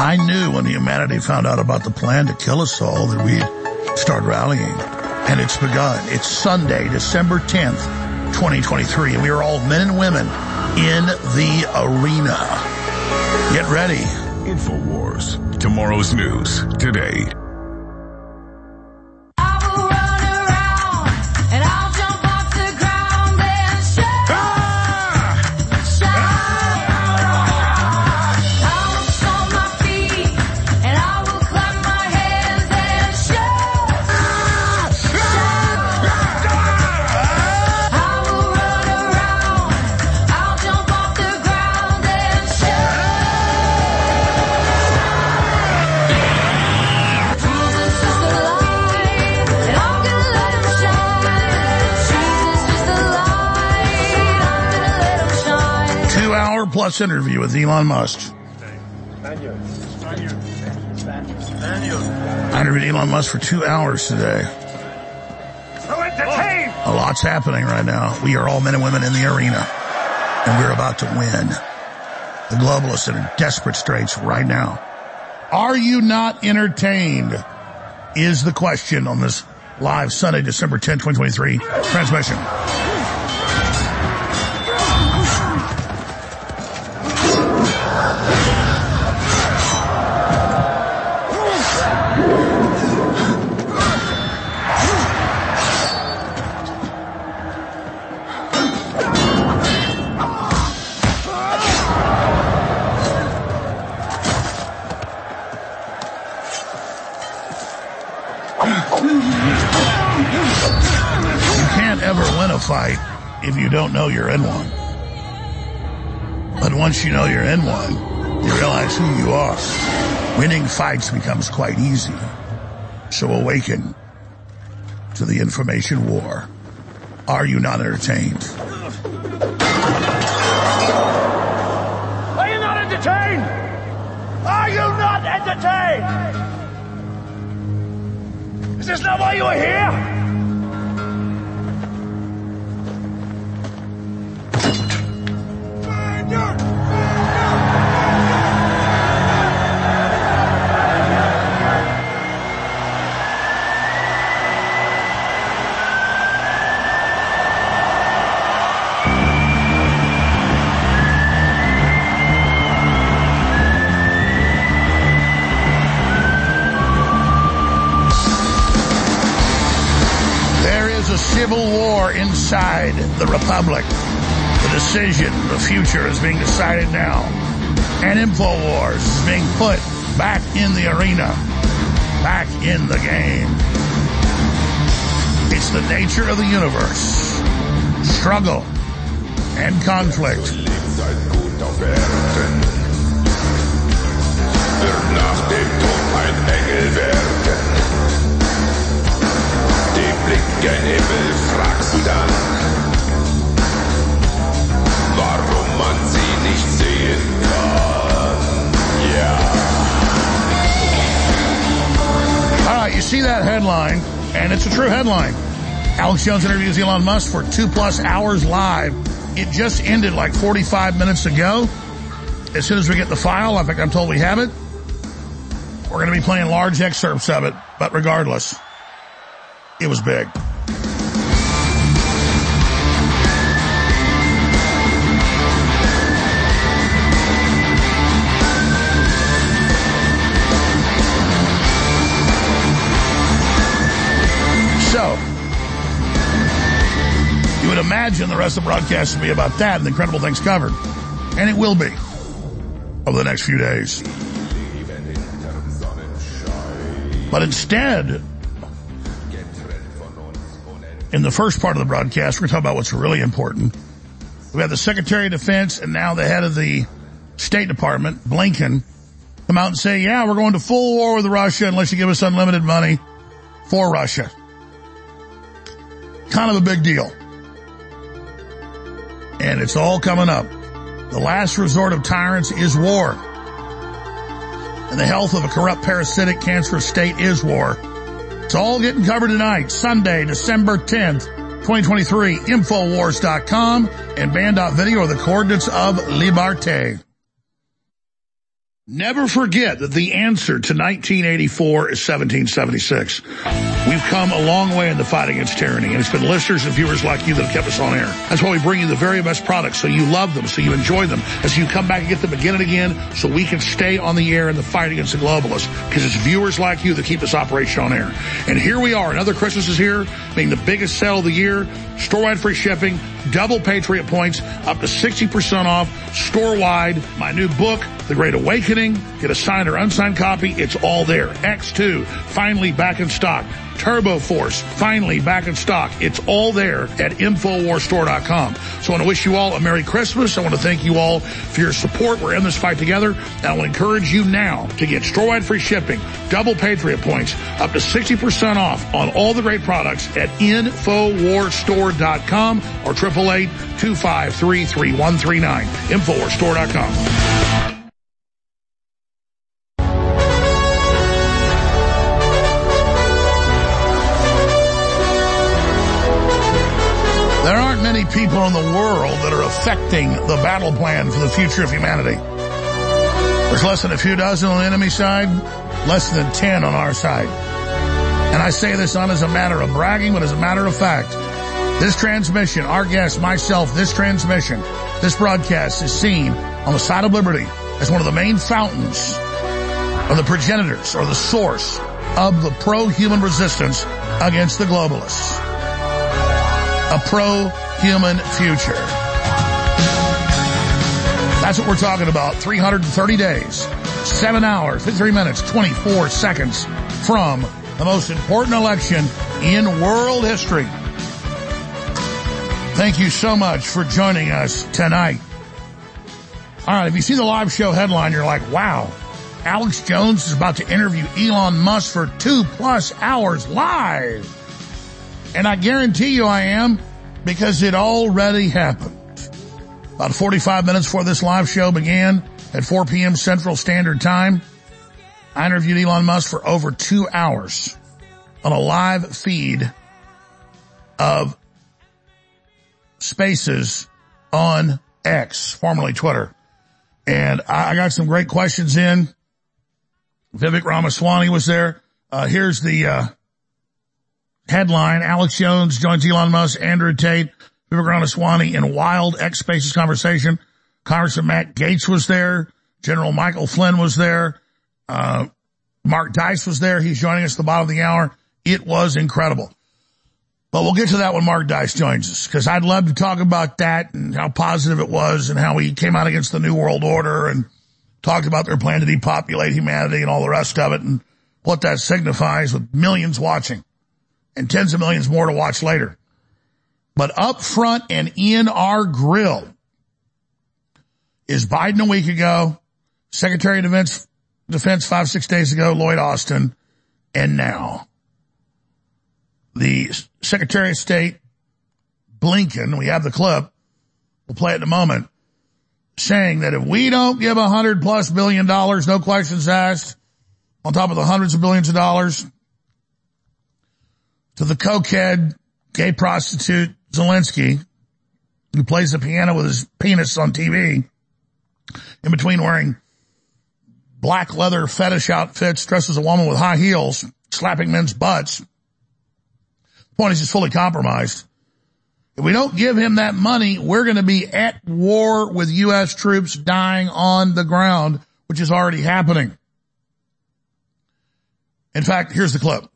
I knew when humanity found out about the plan to kill us all that we'd start rallying. And it's begun. It's Sunday, December 10th, 2023. And we are all men and women in the arena. Get ready. InfoWars. Tomorrow's news today. Plus interview with Elon Musk. I interviewed Elon Musk for 2 hours today. A lot's happening right now. We are all men and women in the arena, and we're about to win. The globalists are in desperate straits right now. Are you not entertained? Is the question on this live Sunday, December 10, 2023 transmission. Fight if you don't know you're in one. But once you know you're in one, you realize who you are. Winning fights becomes quite easy. So awaken to the information war. Are you not entertained? Are you not entertained? Are you not entertained? Is this not why you are here? Civil war inside the Republic. The decision, the future is being decided now. And InfoWars is being put back in the arena, back in the game. It's the nature of the universe. Struggle and conflict. Blick gen Himmel, fragst du dann, warum man sie nicht sehen kann. Yeah. All right, you see that headline, and it's a true headline. Alex Jones interviews Elon Musk for 2+ hours live. It just ended like 45 minutes ago. As soon as we get the file, in fact, I'm told we have it, we're going to be playing large excerpts of it, but regardless, it was big. So, you would imagine the rest of the broadcast would be about that and the incredible things covered. And it will be over the next few days. But instead, in the first part of the broadcast, we're going to talk about what's really important. We have the Secretary of Defense and now the head of the State Department, Blinken, come out and say, yeah, we're going to full war with Russia unless you give us unlimited money for Russia. Kind of a big deal. And it's all coming up. The last resort of tyrants is war. And the health of a corrupt, parasitic, cancerous state is war. It's all getting covered tonight, Sunday, December 10th, 2023, Infowars.com and Band.video are the coordinates of Liberté. Never forget that the answer to 1984 is 1776. We've come a long way in the fight against tyranny, and it's been listeners and viewers like you that have kept us on air. That's why we bring you the very best products, so you love them, so you enjoy them, and so you come back and get them again and again, so we can stay on the air in the fight against the globalists, because it's viewers like you that keep this operation on air. And here we are, another Christmas is here, being the biggest sale of the year, store-wide free shipping, double Patriot points, up to 60% off, store-wide, my new book, The Great Awakening, get a signed or unsigned copy, it's all there. X2, finally back in stock. Turbo Force, finally back in stock. It's all there at InfoWarsStore.com. So I want to wish you all a Merry Christmas. I want to thank you all for your support. We're in this fight together. And I want to encourage you now to get store-wide free shipping, double Patriot points, up to 60% off on all the great products at InfoWarsStore.com or 888-253-3139. InfoWarsStore.com. There aren't many people in the world that are affecting the battle plan for the future of humanity. There's less than a few dozen on the enemy side, less than 10 on our side. And I say this not as a matter of bragging, but as a matter of fact. This transmission, our guest, myself, this transmission, this broadcast is seen on the side of liberty as one of the main fountains or the progenitors or the source of the pro-human resistance against the globalists. A pro-human future. That's what we're talking about. 330 days, 7 hours, 53 minutes, 24 seconds from the most important election in world history. Thank you so much for joining us tonight. All right, if you see the live show headline, you're like, wow, Alex Jones is about to interview Elon Musk for 2+ hours live. And I guarantee you I am, because it already happened. About 45 minutes before this live show began at 4 p.m. Central Standard Time, I interviewed Elon Musk for over 2 hours on a live feed of Spaces on X, formerly Twitter. And I got some great questions in. Vivek Ramaswamy was there. Here's the headline: Alex Jones joins Elon Musk, Andrew Tate, Vivek Ramaswamy in wild X Spaces conversation. Congressman Matt Gaetz was there. General Michael Flynn was there. Mark Dice was there. He's joining us at the bottom of the hour. It was incredible. But we'll get to that when Mark Dice joins us, because I'd love to talk about that and how positive it was and how he came out against the New World Order and talked about their plan to depopulate humanity and all the rest of it and what that signifies with millions watching. And tens of millions more to watch later. But up front and in our grill is Biden a week ago, Secretary of Defense 5-6 days ago, Lloyd Austin, and now the Secretary of State, Blinken, we have the clip, we'll play it in a moment, saying that if we don't give $100+ billion, no questions asked, on top of the hundreds of billions of dollars, to the cokehead, gay prostitute Zelensky, who plays the piano with his penis on TV, in between wearing black leather fetish outfits, dressed as a woman with high heels, slapping men's butts. The point is he's fully compromised. If we don't give him that money, we're going to be at war with U.S. troops dying on the ground, which is already happening. In fact, here's the clip.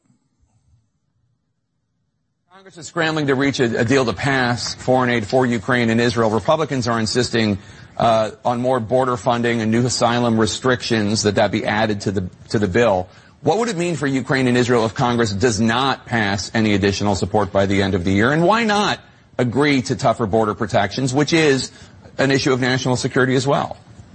Congress is scrambling to reach a deal to pass foreign aid for Ukraine and Israel. Republicans are insisting on more border funding and new asylum restrictions that be added to the bill. What would it mean for Ukraine and Israel if Congress does not pass any additional support by the end of the year? And why not agree to tougher border protections, which is an issue of national security as well?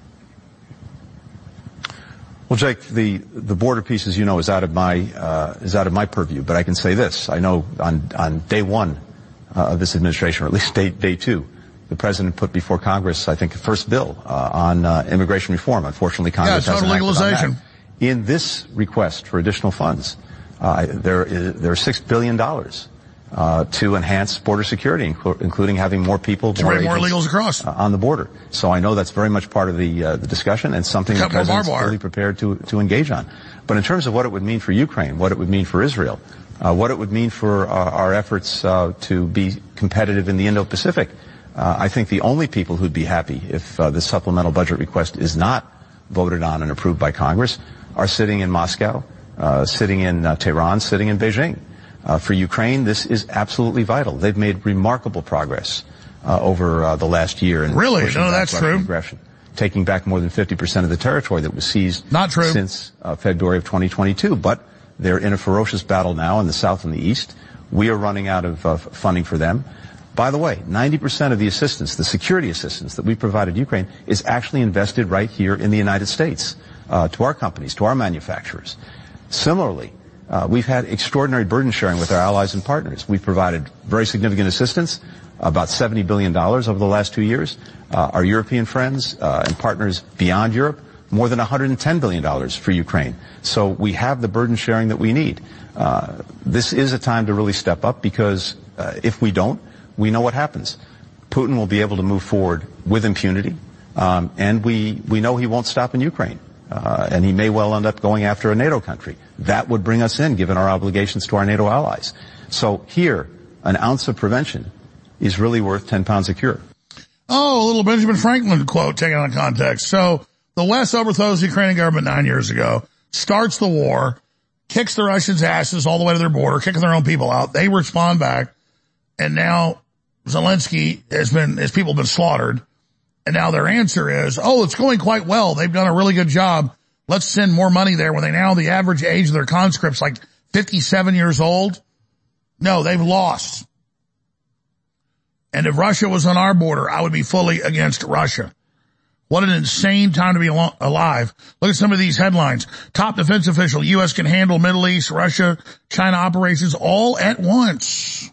Well, Jake, the border piece, as you know, is out of my purview. But I can say this: I know on day one of this administration, or at least day two, the president put before Congress, I think, the first bill on immigration reform. Unfortunately, Congress hasn't acted on that. In this request for additional funds, there are $6 billion to enhance border security, including having more people, more illegals across on the border. So I know that's very much part of the discussion and something the President's fully prepared to engage on. But in terms of what it would mean for Ukraine, what it would mean for Israel, what it would mean for our efforts to be competitive in the Indo-Pacific, I think the only people who'd be happy if this supplemental budget request is not voted on and approved by Congress are sitting in Moscow, sitting in Tehran, sitting in Beijing. For Ukraine, this is absolutely vital. They've made remarkable progress over the last year. Really? No, that's true. Aggression, taking back more than 50% of the territory that was seized since February of 2022. But they're in a ferocious battle now in the south and the east. We are running out of funding for them. By the way, 90% of the assistance, the security assistance that we provided Ukraine, is actually invested right here in the United States to our companies, to our manufacturers. Similarly, we've had extraordinary burden sharing with our allies and partners. We've provided very significant assistance, about $70 billion over the last 2 years. Our European friends and partners beyond Europe, more than $110 billion for Ukraine. So we have the burden sharing that we need. This is a time to really step up because if we don't, we know what happens. Putin will be able to move forward with impunity, and we know he won't stop in Ukraine. And he may well end up going after a NATO country. That would bring us in, given our obligations to our NATO allies. So here, an ounce of prevention is really worth 10 pounds of cure. Oh, a little Benjamin Franklin quote taken out of context. So the West overthrows the Ukrainian government 9 years ago, starts the war, kicks the Russians' asses all the way to their border, kicking their own people out. They respond back, and now Zelensky his people have been slaughtered. And now their answer is, it's going quite well. They've done a really good job. Let's send more money there when the average age of their conscripts like 57 years old. No, they've lost. And if Russia was on our border, I would be fully against Russia. What an insane time to be alive. Look at some of these headlines. Top defense official, U.S. can handle Middle East, Russia, China operations all at once.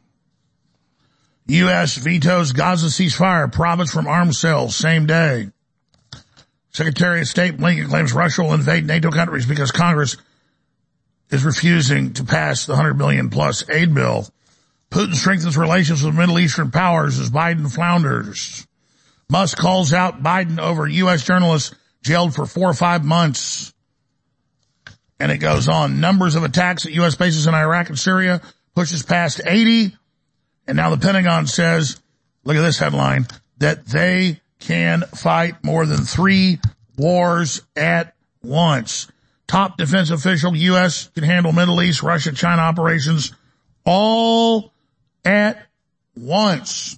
U.S. vetoes Gaza ceasefire, promise from arms sales, same day. Secretary of State Blinken claims Russia will invade NATO countries because Congress is refusing to pass the $100 billion plus aid bill. Putin strengthens relations with Middle Eastern powers as Biden flounders. Musk calls out Biden over U.S. journalists jailed for 4 or 5 months. And it goes on. Numbers of attacks at U.S. bases in Iraq and Syria pushes past 80. And now the Pentagon says, look at this headline, that they can fight more than 3 wars at once. Top defense official, U.S. can handle Middle East, Russia, China operations all at once.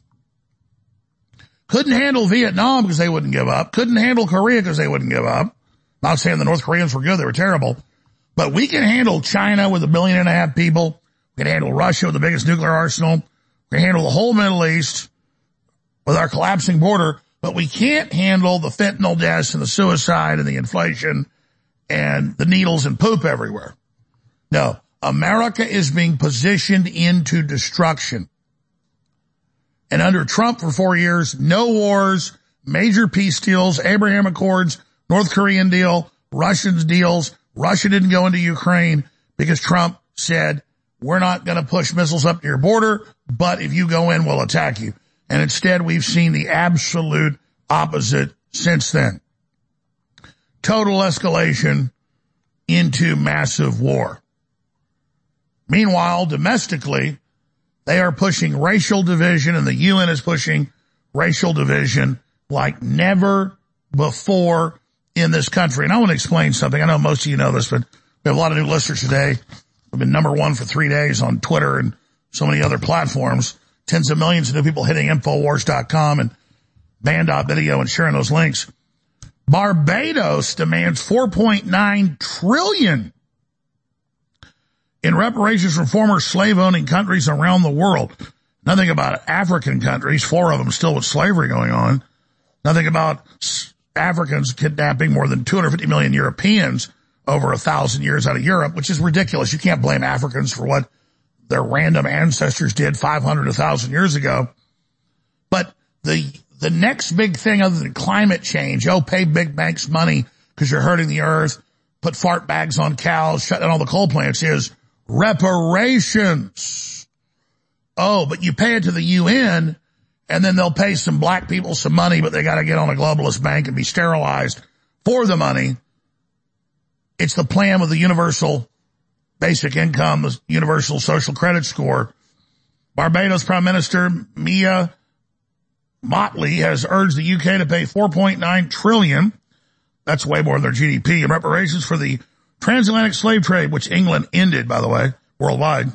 Couldn't handle Vietnam because they wouldn't give up. Couldn't handle Korea because they wouldn't give up. Not saying the North Koreans were good, they were terrible. But we can handle China with 1.5 billion people. We can handle Russia with the biggest nuclear arsenal. We can handle the whole Middle East with our collapsing border, but we can't handle the fentanyl deaths and the suicide and the inflation and the needles and poop everywhere. No, America is being positioned into destruction. And under Trump for 4 years, no wars, major peace deals, Abraham Accords, North Korean deal, Russians deals. Russia didn't go into Ukraine because Trump said, we're not going to push missiles up to your border, but if you go in, we'll attack you. And instead, we've seen the absolute opposite since then. Total escalation into massive war. Meanwhile, domestically, they are pushing racial division, and the UN is pushing racial division like never before in this country. And I want to explain something. I know most of you know this, but we have a lot of new listeners today. We've been #1 for 3 days on Twitter and so many other platforms. Tens of millions of new people hitting Infowars.com and band.video and sharing those links. Barbados demands $4.9 trillion in reparations from former slave-owning countries around the world. Nothing about African countries, 4 of them still with slavery going on. Nothing about Africans kidnapping more than 250 million Europeans over 1,000 years out of Europe, which is ridiculous. You can't blame Africans for what their random ancestors did 500, 1,000 years ago. But the next big thing other than climate change, pay big banks money because you're hurting the earth, put fart bags on cows, shut down all the coal plants, is reparations. oh, but you pay it to the UN, and then they'll pay some black people some money, but they got to get on a globalist bank and be sterilized for the money. It's the plan with the universal basic income, the universal social credit score. Barbados Prime Minister Mia Mottley has urged the UK to pay $4.9 trillion. That's way more than their GDP in reparations for the transatlantic slave trade, which England ended, by the way, worldwide.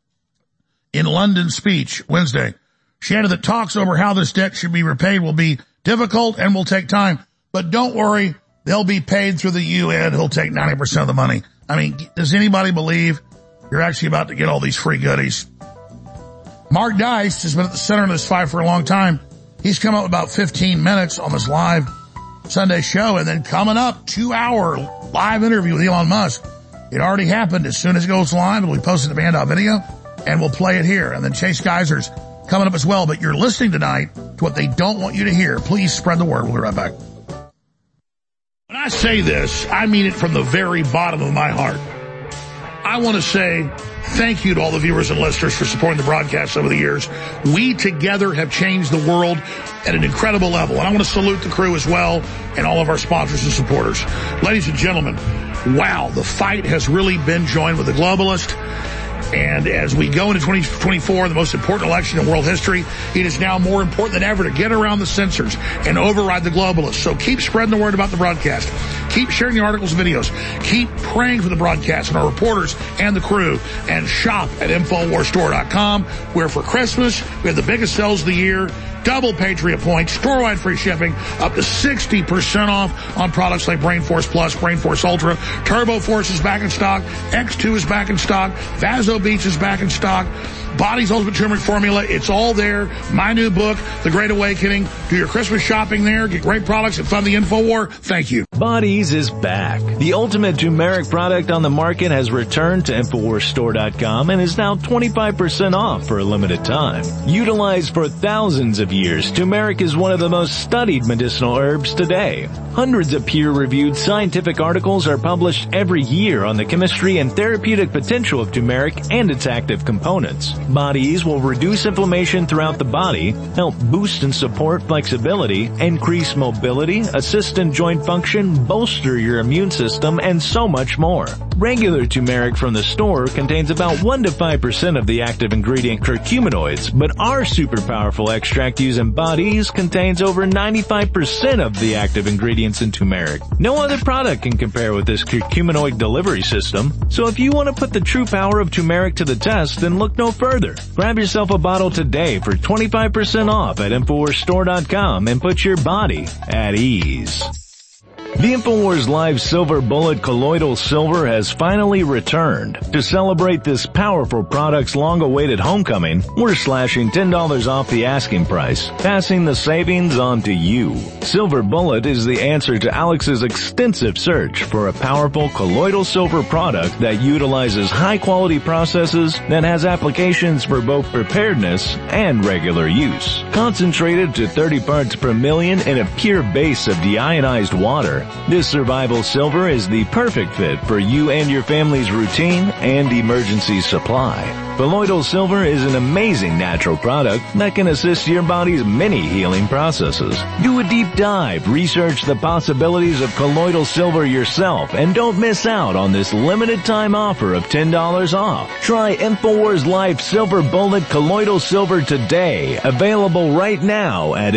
In London speech Wednesday, she added that talks over how this debt should be repaid will be difficult and will take time. But don't worry, they'll be paid through the UN. He'll take 90% of the money. I mean, does anybody believe you're actually about to get all these free goodies? Mark Dice has been at the center of this fight for a long time. He's come up with about 15 minutes on this live Sunday show, and then coming up, 2-hour live interview with Elon Musk. It already happened. As soon as it goes live, it'll be posted to Band.video, and we'll play it here. And then Chase Geiser's coming up as well. But you're listening tonight to what they don't want you to hear. Please spread the word. We'll be right back. When I say this, I mean it from the very bottom of my heart. I want to say thank you to all the viewers and listeners for supporting the broadcast over the years. We together have changed the world at an incredible level. And I want to salute the crew as well and all of our sponsors and supporters. Ladies and gentlemen, wow, the fight has really been joined with the globalist. And as we go into 2024, the most important election in world history, it is now more important than ever to get around the censors and override the globalists. So keep spreading the word about the broadcast. Keep sharing the articles and videos. Keep praying for the broadcast and our reporters and the crew. And shop at InfoWarsStore.com, where for Christmas, we have the biggest sales of the year, double Patriot points, store-wide free shipping, up to 60% off on products like Brain Force Plus, Brain Force Ultra. Turbo Force is back in stock. X2 is back in stock. Vaso Beats is back in stock. Body's Ultimate Turmeric Formula, it's all there. My new book, The Great Awakening. Do your Christmas shopping there. Get great products and fund the InfoWar. Thank you. Body's is back. The ultimate turmeric product on the market has returned to InfoWarsStore.com and is now 25% off for a limited time. Utilized for thousands of years, turmeric is one of the most studied medicinal herbs today. Hundreds of peer-reviewed scientific articles are published every year on the chemistry and therapeutic potential of turmeric and its active components. Body's will reduce inflammation throughout the body, help boost and support flexibility, increase mobility, assist in joint function, bolster your immune system, and so much more. Regular turmeric from the store contains about 1 to 5% of the active ingredient curcuminoids, but our super powerful extract used in Body's contains over 95% of the active ingredients in turmeric. No other product can compare with this curcuminoid delivery system, so if you want to put the true power of turmeric to the test, then look no further. Grab yourself a bottle today for 25% off at InfoWarsStore.com and put your body at ease. The InfoWars Live Silver Bullet Colloidal Silver has finally returned. To celebrate this powerful product's long-awaited homecoming, we're slashing $10 off the asking price, passing the savings on to you. Silver Bullet is the answer to Alex's extensive search for a powerful colloidal silver product that utilizes high-quality processes that has applications for both preparedness and regular use. Concentrated to 30 parts per million in a pure base of deionized water, this survival silver is the perfect fit for you and your family's routine and emergency supply. Colloidal silver is an amazing natural product that can assist your body's many healing processes. Do a deep dive, research the possibilities of colloidal silver yourself, and don't miss out on this limited time offer of $10 off. Try InfoWars Live Silver Bullet Colloidal Silver today, available right now at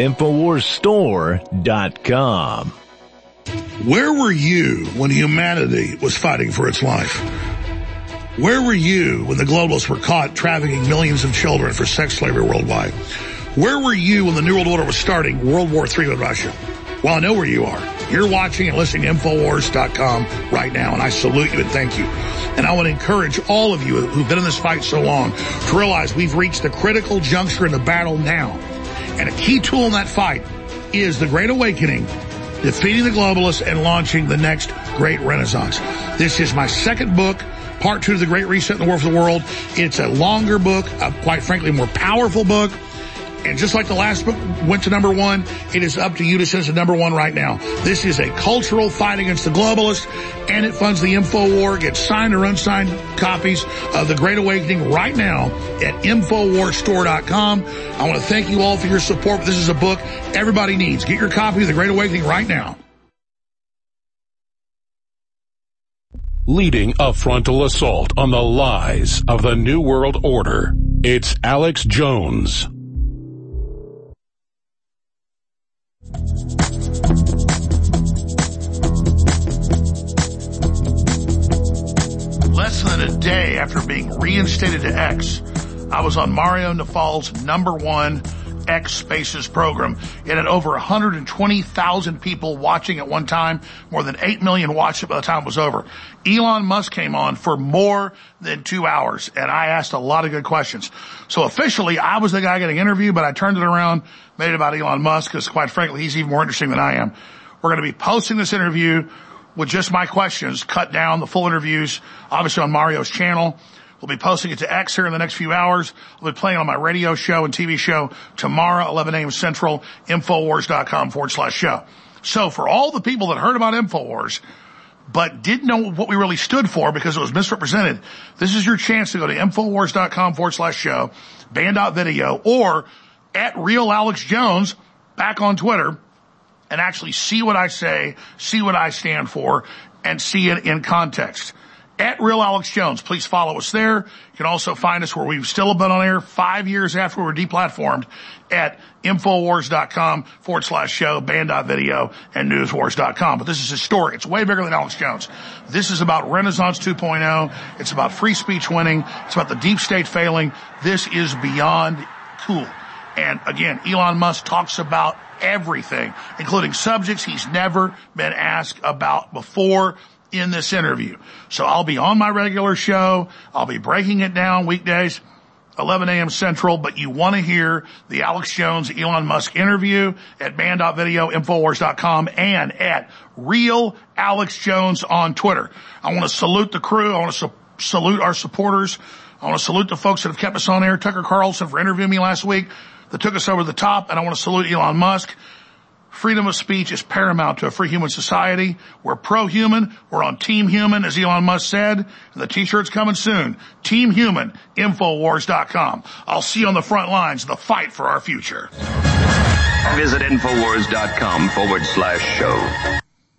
InfoWarsStore.com. Where were you when humanity was fighting for its life? Where were you when the globalists were caught trafficking millions of children for sex slavery worldwide? Where were you when the New World Order was starting World War III with Russia? Well, I know where you are. You're watching and listening to InfoWars.com right now, and I salute you and thank you. And I want to encourage all of you who've been in this fight so long to realize we've reached the critical juncture in the battle now. And a key tool in that fight is the Great Awakening, defeating the globalists and launching the next great renaissance. This is my second book, part 2 of the Great Reset in the War for the World. It's a longer book, quite frankly, a more powerful book. And just like the last book went to number 1, it is up to you to send us to number 1 right now. This is a cultural fight against the globalists, and it funds the InfoWar. Get signed or unsigned copies of The Great Awakening right now at InfoWarsStore.com. I want to thank you all for your support. This is a book everybody needs. Get your copy of The Great Awakening right now. Leading a frontal assault on the lies of the New World Order, it's Alex Jones. Less than a day after being reinstated to X, I was on Mario Nawfal's number 1 X Spaces program. It had over 120,000 people watching at one time. More than 8 million watched it by the time it was over. Elon Musk came on for more than 2 hours, and I asked a lot of good questions. So officially, I was the guy getting interviewed, but I turned it around, made it about Elon Musk, because quite frankly, he's even more interesting than I am. We're going to be posting this interview with just my questions, cut down, the full interviews, obviously on Mario's channel. We'll be posting it to X here in the next few hours. I'll be playing on my radio show and TV show tomorrow, 11 a.m. Central, Infowars.com/show. So for all the people that heard about Infowars, but didn't know what we really stood for because it was misrepresented, this is your chance to go to Infowars.com/show, band.video, or at Real Alex Jones, back on Twitter, and actually see what I say, see what I stand for, and see it in context. At Real Alex Jones, please follow us there. You can also find us where we've still been on air 5 years after we were deplatformed at Infowars.com/show, band.video, and newswars.com. But this is historic. It's way bigger than Alex Jones. This is about Renaissance 2.0. It's about free speech winning. It's about the deep state failing. This is beyond cool. And again, Elon Musk talks about everything, including subjects he's never been asked about before in this interview. So I'll be on my regular show. I'll be breaking it down weekdays, 11 a.m. Central, but you want to hear the Alex Jones, Elon Musk interview at band.video, Infowars.com, and at Real Alex Jones on Twitter. I want to salute the crew. I want to salute our supporters. I want to salute the folks that have kept us on air. Tucker Carlson for interviewing me last week that took us over the top, and I want to salute Elon Musk. Freedom of speech is paramount to a free human society. We're pro-human. We're on Team Human, as Elon Musk said. And the t-shirt's coming soon. Team Human, Infowars.com. I'll see you on the front lines of the fight for our future. Visit Infowars.com/show.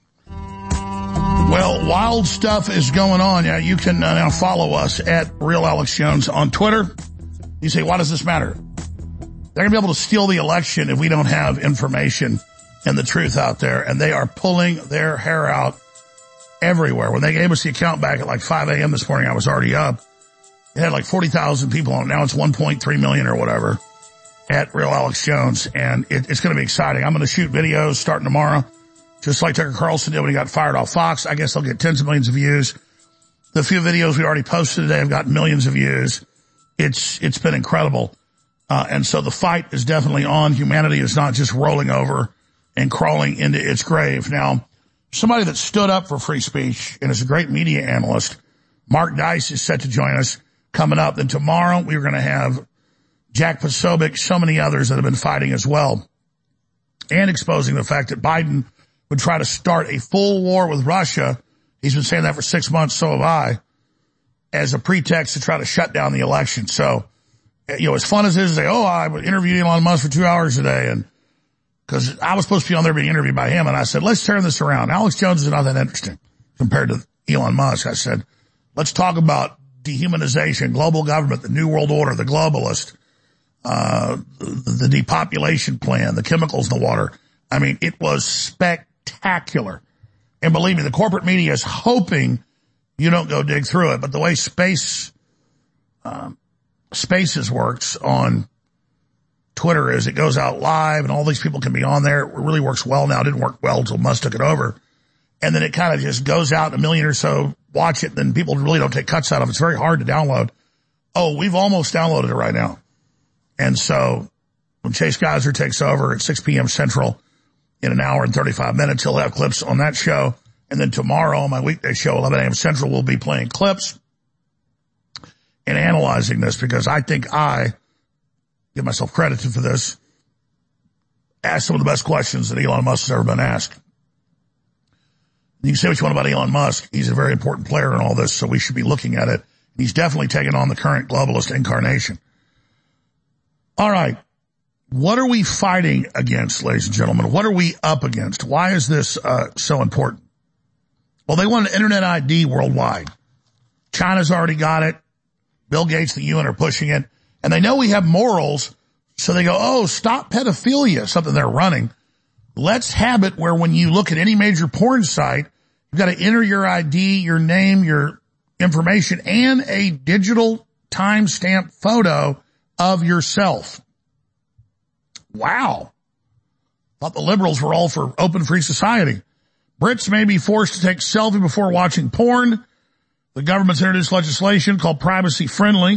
Well, wild stuff is going on. Yeah, you can now follow us at Real Alex Jones on Twitter. You say, why does this matter? They're going to be able to steal the election if we don't have information and the truth out there, and they are pulling their hair out everywhere. When they gave us the account back at like 5 a.m. this morning, I was already up. It had like 40,000 people on it. Now it's 1.3 million or whatever at Real Alex Jones, and it's going to be exciting. I'm going to shoot videos starting tomorrow, just like Tucker Carlson did when he got fired off Fox. I guess they'll get tens of millions of views. The few videos we already posted today have got millions of views. It's been incredible. And so the fight is definitely on. Humanity is not just rolling over and crawling into its grave. Now, somebody that stood up for free speech and is a great media analyst, Mark Dice, is set to join us coming up. Then tomorrow we're going to have Jack Posobiec, so many others that have been fighting as well, and exposing the fact that Biden would try to start a full war with Russia. He's been saying that for 6 months, so have I, as a pretext to try to shut down the election. So, you know, as fun as it is to say, oh, I interviewed Elon Musk for 2 hours today, and because I was supposed to be on there being interviewed by him, and I said, let's turn this around. Alex Jones is not that interesting compared to Elon Musk. I said, let's talk about dehumanization, global government, the New World Order, the globalist, the depopulation plan, the chemicals in the water. I mean, it was spectacular. And believe me, the corporate media is hoping you don't go dig through it. But the way Spaces works on Twitter is it goes out live and all these people can be on there. It really works well now. It didn't work well until Musk took it over. And then it kind of just goes out, a million or so watch it, then people really don't take cuts out of it. It's very hard to download. Oh, we've almost downloaded it right now. And so when Chase Geiser takes over at 6 p.m. Central in an hour and 35 minutes, he'll have clips on that show. And then tomorrow on my weekday show, 11 a.m. Central, we'll be playing clips and analyzing this because I think I give myself credit for this, asked some of the best questions that Elon Musk has ever been asked. You can say what you want about Elon Musk. He's a very important player in all this, so we should be looking at it. He's definitely taken on the current globalist incarnation. All right. What are we fighting against, ladies and gentlemen? What are we up against? Why is this so important? Well, they want an internet ID worldwide. China's already got it. Bill Gates, the UN are pushing it. And they know we have morals, so they go, oh, stop pedophilia, something they're running. Let's have it where when you look at any major porn site, you've got to enter your ID, your name, your information, and a digital timestamp photo of yourself. Wow. Thought the liberals were all for open free society. Brits may be forced to take selfie before watching porn. The government's introduced legislation called Privacy Friendly.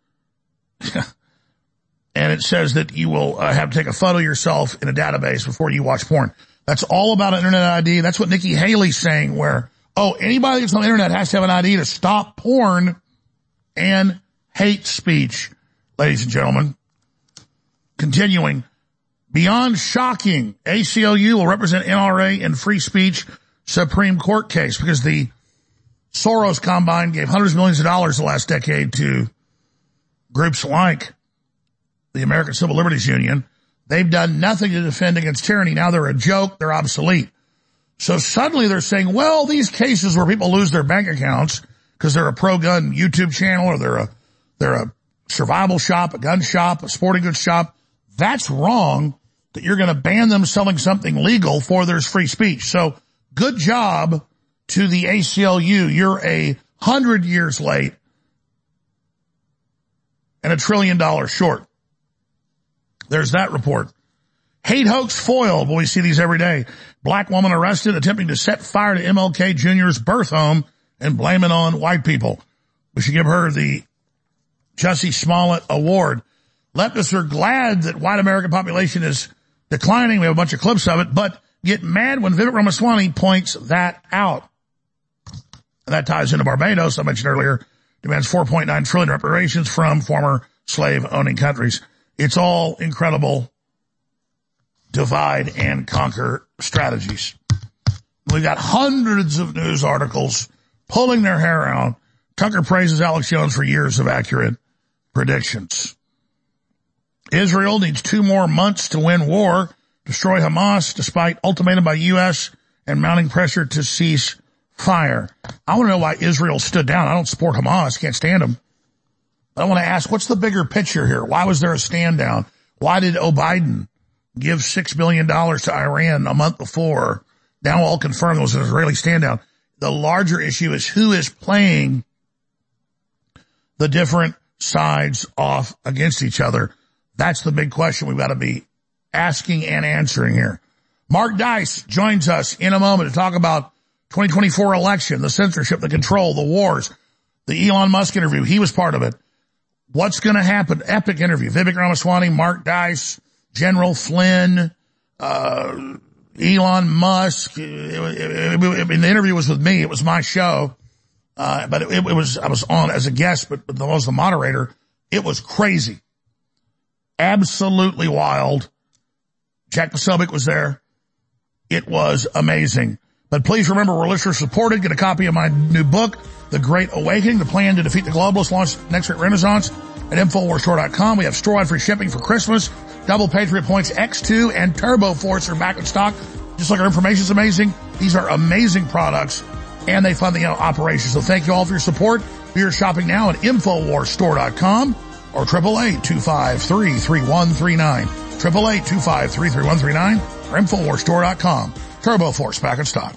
And it says that you will have to take a photo of yourself in a database before you watch porn. That's all about internet ID. That's what Nikki Haley's saying where, oh, anybody that's on the internet has to have an ID to stop porn and hate speech, ladies and gentlemen. Continuing. Beyond shocking, ACLU will represent NRA in free speech Supreme Court case because the Soros Combine gave hundreds of millions of dollars the last decade to groups like the American Civil Liberties Union. They've done nothing to defend against tyranny. Now they're a joke. They're obsolete. So suddenly they're saying, well, these cases where people lose their bank accounts because they're a pro-gun YouTube channel or they're a survival shop, a gun shop, a sporting goods shop, that's wrong that you're going to ban them selling something legal for there's free speech. So good job to the ACLU. You're 100 years late and $1 trillion short. There's that report. Hate hoax foiled. Well, we see these every day. Black woman arrested attempting to set fire to MLK Jr.'s birth home and blame it on white people. We should give her the Jussie Smollett Award. Leftists are glad that white American population is declining. We have a bunch of clips of it, but get mad when Vivek Ramaswamy points that out. And that ties into Barbados, I mentioned earlier, demands $4.9 trillion reparations from former slave-owning countries. It's all incredible divide and conquer strategies. We've got hundreds of news articles pulling their hair out. Tucker praises Alex Jones for years of accurate predictions. Israel needs 2 more months to win war, destroy Hamas, despite ultimatum by U.S. and mounting pressure to cease fire. I want to know why Israel stood down. I don't support Hamas, can't stand them. I want to ask, what's the bigger picture here? Why was there a stand down? Why did Biden give $6 billion to Iran a month before? Now all confirmed there was an Israeli stand down. The larger issue is who is playing the different sides off against each other. That's the big question we've got to be asking and answering here. Mark Dice joins us in a moment to talk about 2024 election, the censorship, the control, the wars, the Elon Musk interview. He was part of it. What's going to happen? Epic interview. Vivek Ramaswamy, Mark Dice, General Flynn, Elon Musk. The interview was with me. It was my show. But I was on as a guest, but I was the moderator. It was crazy. Absolutely wild. Jack Posobiec was there. It was amazing. But please remember, we're listener supported. Get a copy of my new book, The Great Awakening, the plan to defeat the globalists, launched next great renaissance at InfoWarsStore.com. We have store-wide free shipping for Christmas. Double Patriot Points X2 and Turbo Force are back in stock. Just like our information is amazing, these are amazing products, and they fund the operation. So thank you all for your support. Do your shopping now at InfoWarsStore.com or 888-253-3139. 888-253-3139 or InfoWarsStore.com. Turbo Force back in stock.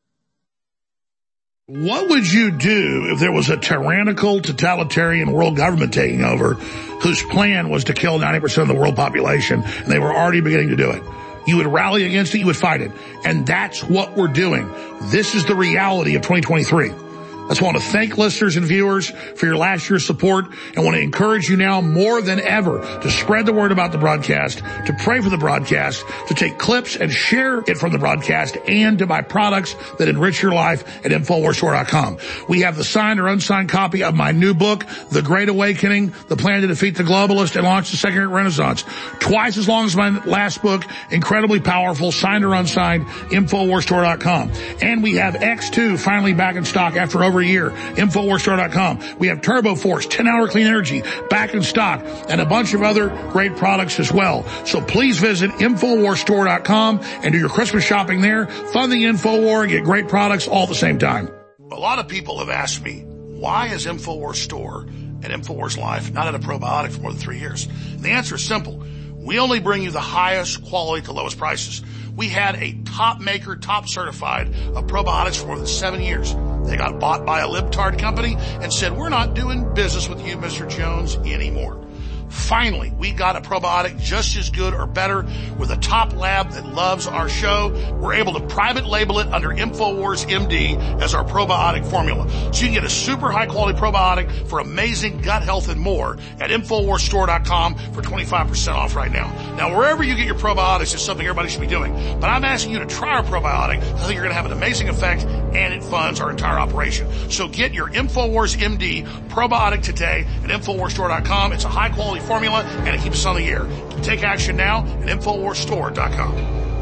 What would you do if there was a tyrannical, totalitarian world government taking over whose plan was to kill 90% of the world population, and they were already beginning to do it? You would rally against it, you would fight it. And that's what we're doing. This is the reality of 2023. I just want to thank listeners and viewers for your last year's support and want to encourage you now more than ever to spread the word about the broadcast, to pray for the broadcast, to take clips and share it from the broadcast, and to buy products that enrich your life at InfoWarsStore.com. We have the signed or unsigned copy of my new book, The Great Awakening, The Plan to Defeat the Globalist and Launch the Second Great Renaissance. Twice as long as my last book, incredibly powerful, signed or unsigned, InfoWarsStore.com. And we have X2 finally back in stock after over a year, InfoWarsStore.com. We have Turbo Force, 10-hour clean energy, back in stock, and a bunch of other great products as well. So please visit InfoWarsStore.com and do your Christmas shopping there. Fund the InfoWar and get great products all at the same time. A lot of people have asked me, why is InfoWars Store and InfoWars Life not at a probiotic for more than 3 years? And the answer is simple. We only bring you the highest quality to lowest prices. We had a top maker, top certified of probiotics for more than 7 years. They got bought by a libtard company and said, we're not doing business with you, Mr. Jones, anymore. Finally, we got a probiotic just as good or better with a top lab that loves our show. We're able to private label it under InfoWars MD as our probiotic formula. So you can get a super high quality probiotic for amazing gut health and more at InfoWarsStore.com for 25% off right now. Now, wherever you get your probiotics is something everybody should be doing. But I'm asking you to try our probiotic. I think you're going to have an amazing effect and it funds our entire operation. So get your InfoWars MD probiotic today at InfoWarsStore.com. It's a high quality formula and it keeps us on the air. Take action now at InfoWarsStore.com.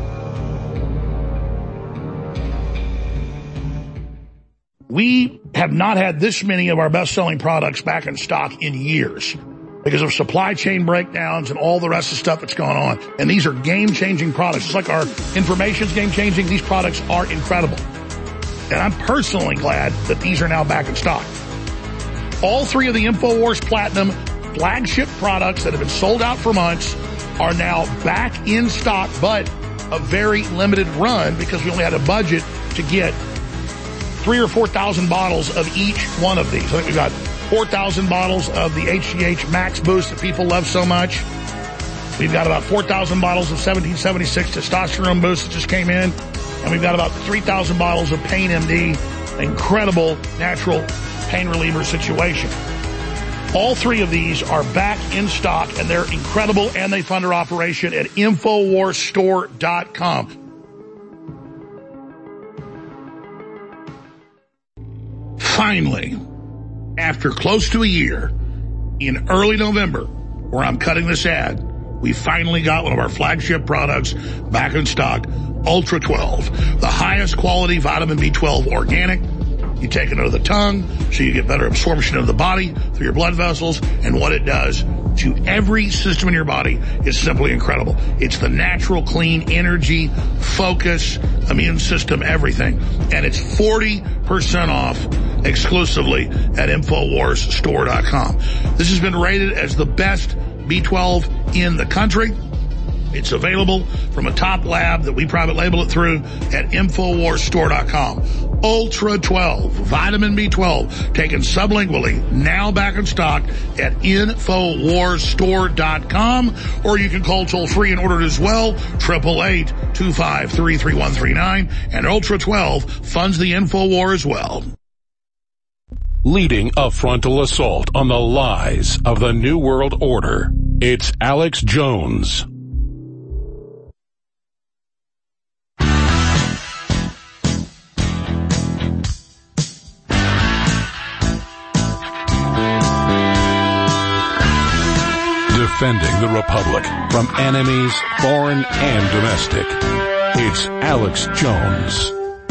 We have not had this many of our best-selling products back in stock in years because of supply chain breakdowns and all the rest of the stuff that's going on. And these are game-changing products. Just like our information's game-changing, these products are incredible. And I'm personally glad that these are now back in stock. All three of the InfoWars Platinum flagship products that have been sold out for months are now back in stock, but a very limited run because we only had a budget to get 3,000 or 4,000 bottles of each one of these. I think we've got 4,000 bottles of the HGH Max Boost that people love so much. We've got about 4,000 bottles of 1776 Testosterone Boost that just came in. And we've got about 3,000 bottles of Pain MD, incredible natural pain reliever situation. All three of these are back in stock, and they're incredible, and they fund our operation at InfoWarsStore.com. Finally, after close to a year, in early November, where I'm cutting this ad, we finally got one of our flagship products back in stock, Ultra 12, the highest quality vitamin B12 organic. You take it under the tongue so you get better absorption of the body through your blood vessels, and what it does to every system in your body is simply incredible. It's the natural, clean energy, focus, immune system, everything. And it's 40% off exclusively at InfoWarsStore.com. This has been rated as the best B12 in the country. It's available from a top lab that we private label it through at InfoWarsStore.com. Ultra 12, vitamin B12, taken sublingually, now back in stock at InfoWarsStore.com. Or you can call toll free and order it as well, 888-253-3139. And Ultra 12 funds the InfoWar as well. Leading a frontal assault on the lies of the New World Order, it's Alex Jones. Defending the Republic from enemies, foreign and domestic. It's Alex Jones.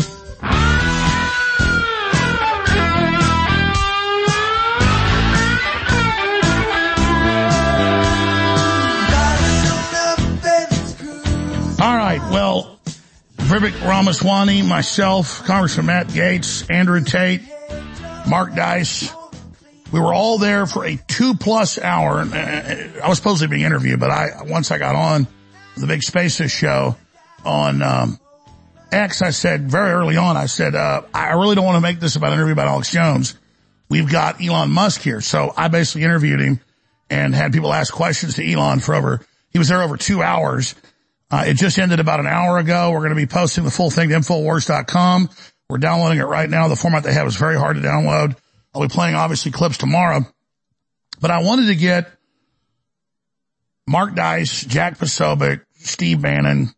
All right, well, Vivek Ramaswamy, myself, Congressman Matt Gaetz, Andrew Tate, Mark Dice, we were all there for a 2+ hour. I was supposed to be interviewed, but once I got on the big Spaces show on X, I said very early on, I said, I really don't want to make this about an interview about Alex Jones. We've got Elon Musk here. So I basically interviewed him and had people ask questions to Elon he was there over 2 hours. It just ended about an hour ago. We're going to be posting the full thing to Infowars.com. We're downloading it right now. The format they have is very hard to download. I'll be playing, obviously, clips tomorrow. But I wanted to get Mark Dice, Jack Posobiec, Steve Bannon,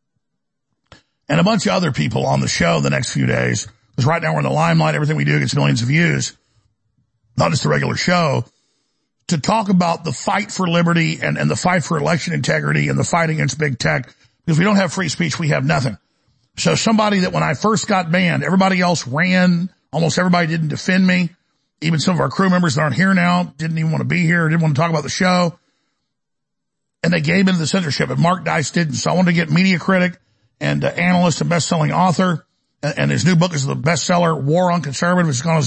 and a bunch of other people on the show the next few days. Because right now we're in the limelight. Everything we do gets millions of views. Not just the regular show. To talk about the fight for liberty and the fight for election integrity and the fight against big tech. Because we don't have free speech, we have nothing. So somebody that when I first got banned, everybody else ran. Almost everybody didn't defend me. Even some of our crew members that aren't here now didn't even want to be here, didn't want to talk about the show. And they gave into the censorship, and Mark Dice didn't. So I wanted to get media critic and analyst and best-selling author, and his new book is the bestseller, War on Conservative. It's gone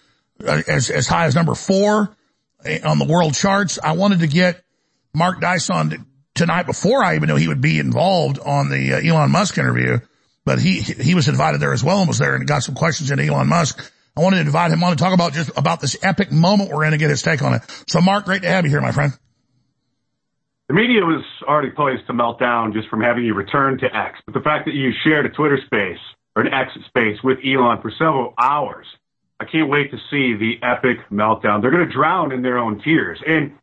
as high as number 4 on the world charts. I wanted to get Mark Dice on tonight before I even knew he would be involved on the Elon Musk interview. But he was invited there as well and was there and got some questions into Elon Musk. I wanted to invite him on to talk about this epic moment we're in and get his take on it. So, Mark, great to have you here, my friend. The media was already poised to melt down just from having you return to X. But the fact that you shared a Twitter space or an X space with Elon for several hours, I can't wait to see the epic meltdown. They're going to drown in their own tears. And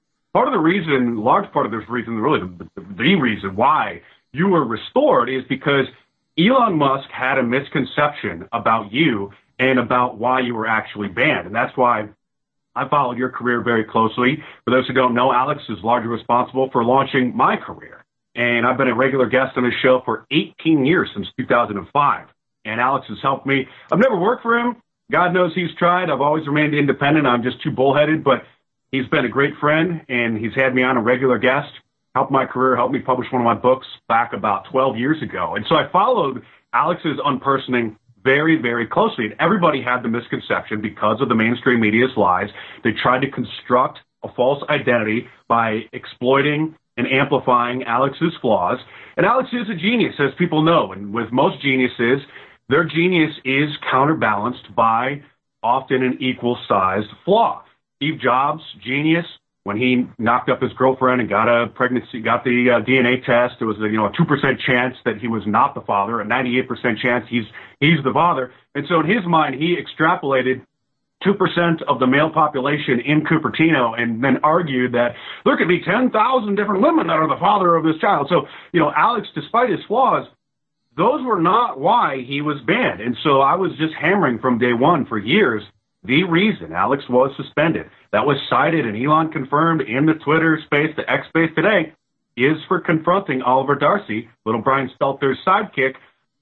large part of this reason, really the reason why you were restored is because Elon Musk had a misconception about you and about why you were actually banned. And that's why I followed your career very closely. For those who don't know, Alex is largely responsible for launching my career. And I've been a regular guest on his show for 18 years, since 2005. And Alex has helped me. I've never worked for him. God knows he's tried. I've always remained independent. I'm just too bullheaded. But he's been a great friend, and he's had me on a regular guest, helped my career, helped me publish one of my books back about 12 years ago. And so I followed Alex's unpersoning very, very closely. And everybody had the misconception because of the mainstream media's lies. They tried to construct a false identity by exploiting and amplifying Alex's flaws. And Alex is a genius, as people know. And with most geniuses, their genius is counterbalanced by often an equal-sized flaw. Steve Jobs, genius. When he knocked up his girlfriend and got the DNA test, there was a 2% chance that he was not the father, a 98% chance he's the father. And so in his mind, he extrapolated 2% of the male population in Cupertino and then argued that there could be 10,000 different women that are the father of this child. So, Alex, despite his flaws, those were not why he was banned. And so I was just hammering from day one for years the reason Alex was suspended. That was cited and Elon confirmed in the Twitter space, the X space today, is for confronting Oliver Darcy, little Brian Stelter's sidekick,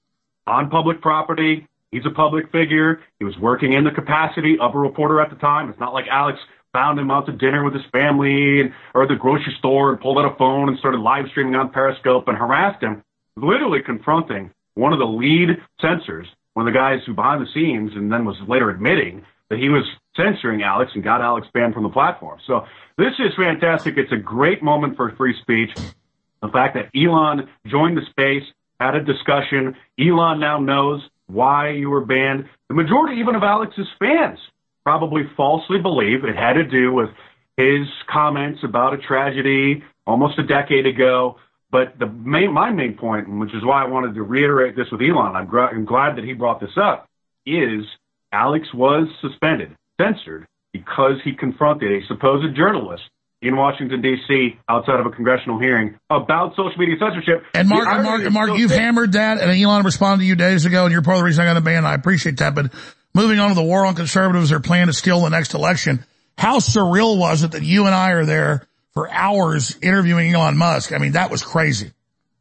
on public property. He's a public figure. He was working in the capacity of a reporter at the time. It's not like Alex found him out to dinner with his family or the grocery store and pulled out a phone and started live streaming on Periscope and harassed him. Literally confronting one of the lead censors, one of the guys who behind the scenes and then was later admitting that he was censoring Alex and got Alex banned from the platform. So this is fantastic. It's a great moment for free speech. The fact that Elon joined the space, had a discussion. Elon now knows why you were banned. The majority even of Alex's fans probably falsely believe it had to do with his comments about a tragedy almost a decade ago. But my main point, which is why I wanted to reiterate this with Elon, I'm glad that he brought this up, is Alex was suspended, censored, because he confronted a supposed journalist in Washington, D.C., outside of a congressional hearing about social media censorship. And Mark, you've hammered that, and Elon responded to you days ago, and you're part of the reason I got a ban. I appreciate that. But moving on to the war on conservatives, their plan to steal the next election, how surreal was it that you and I are there for hours interviewing Elon Musk? I mean, that was crazy.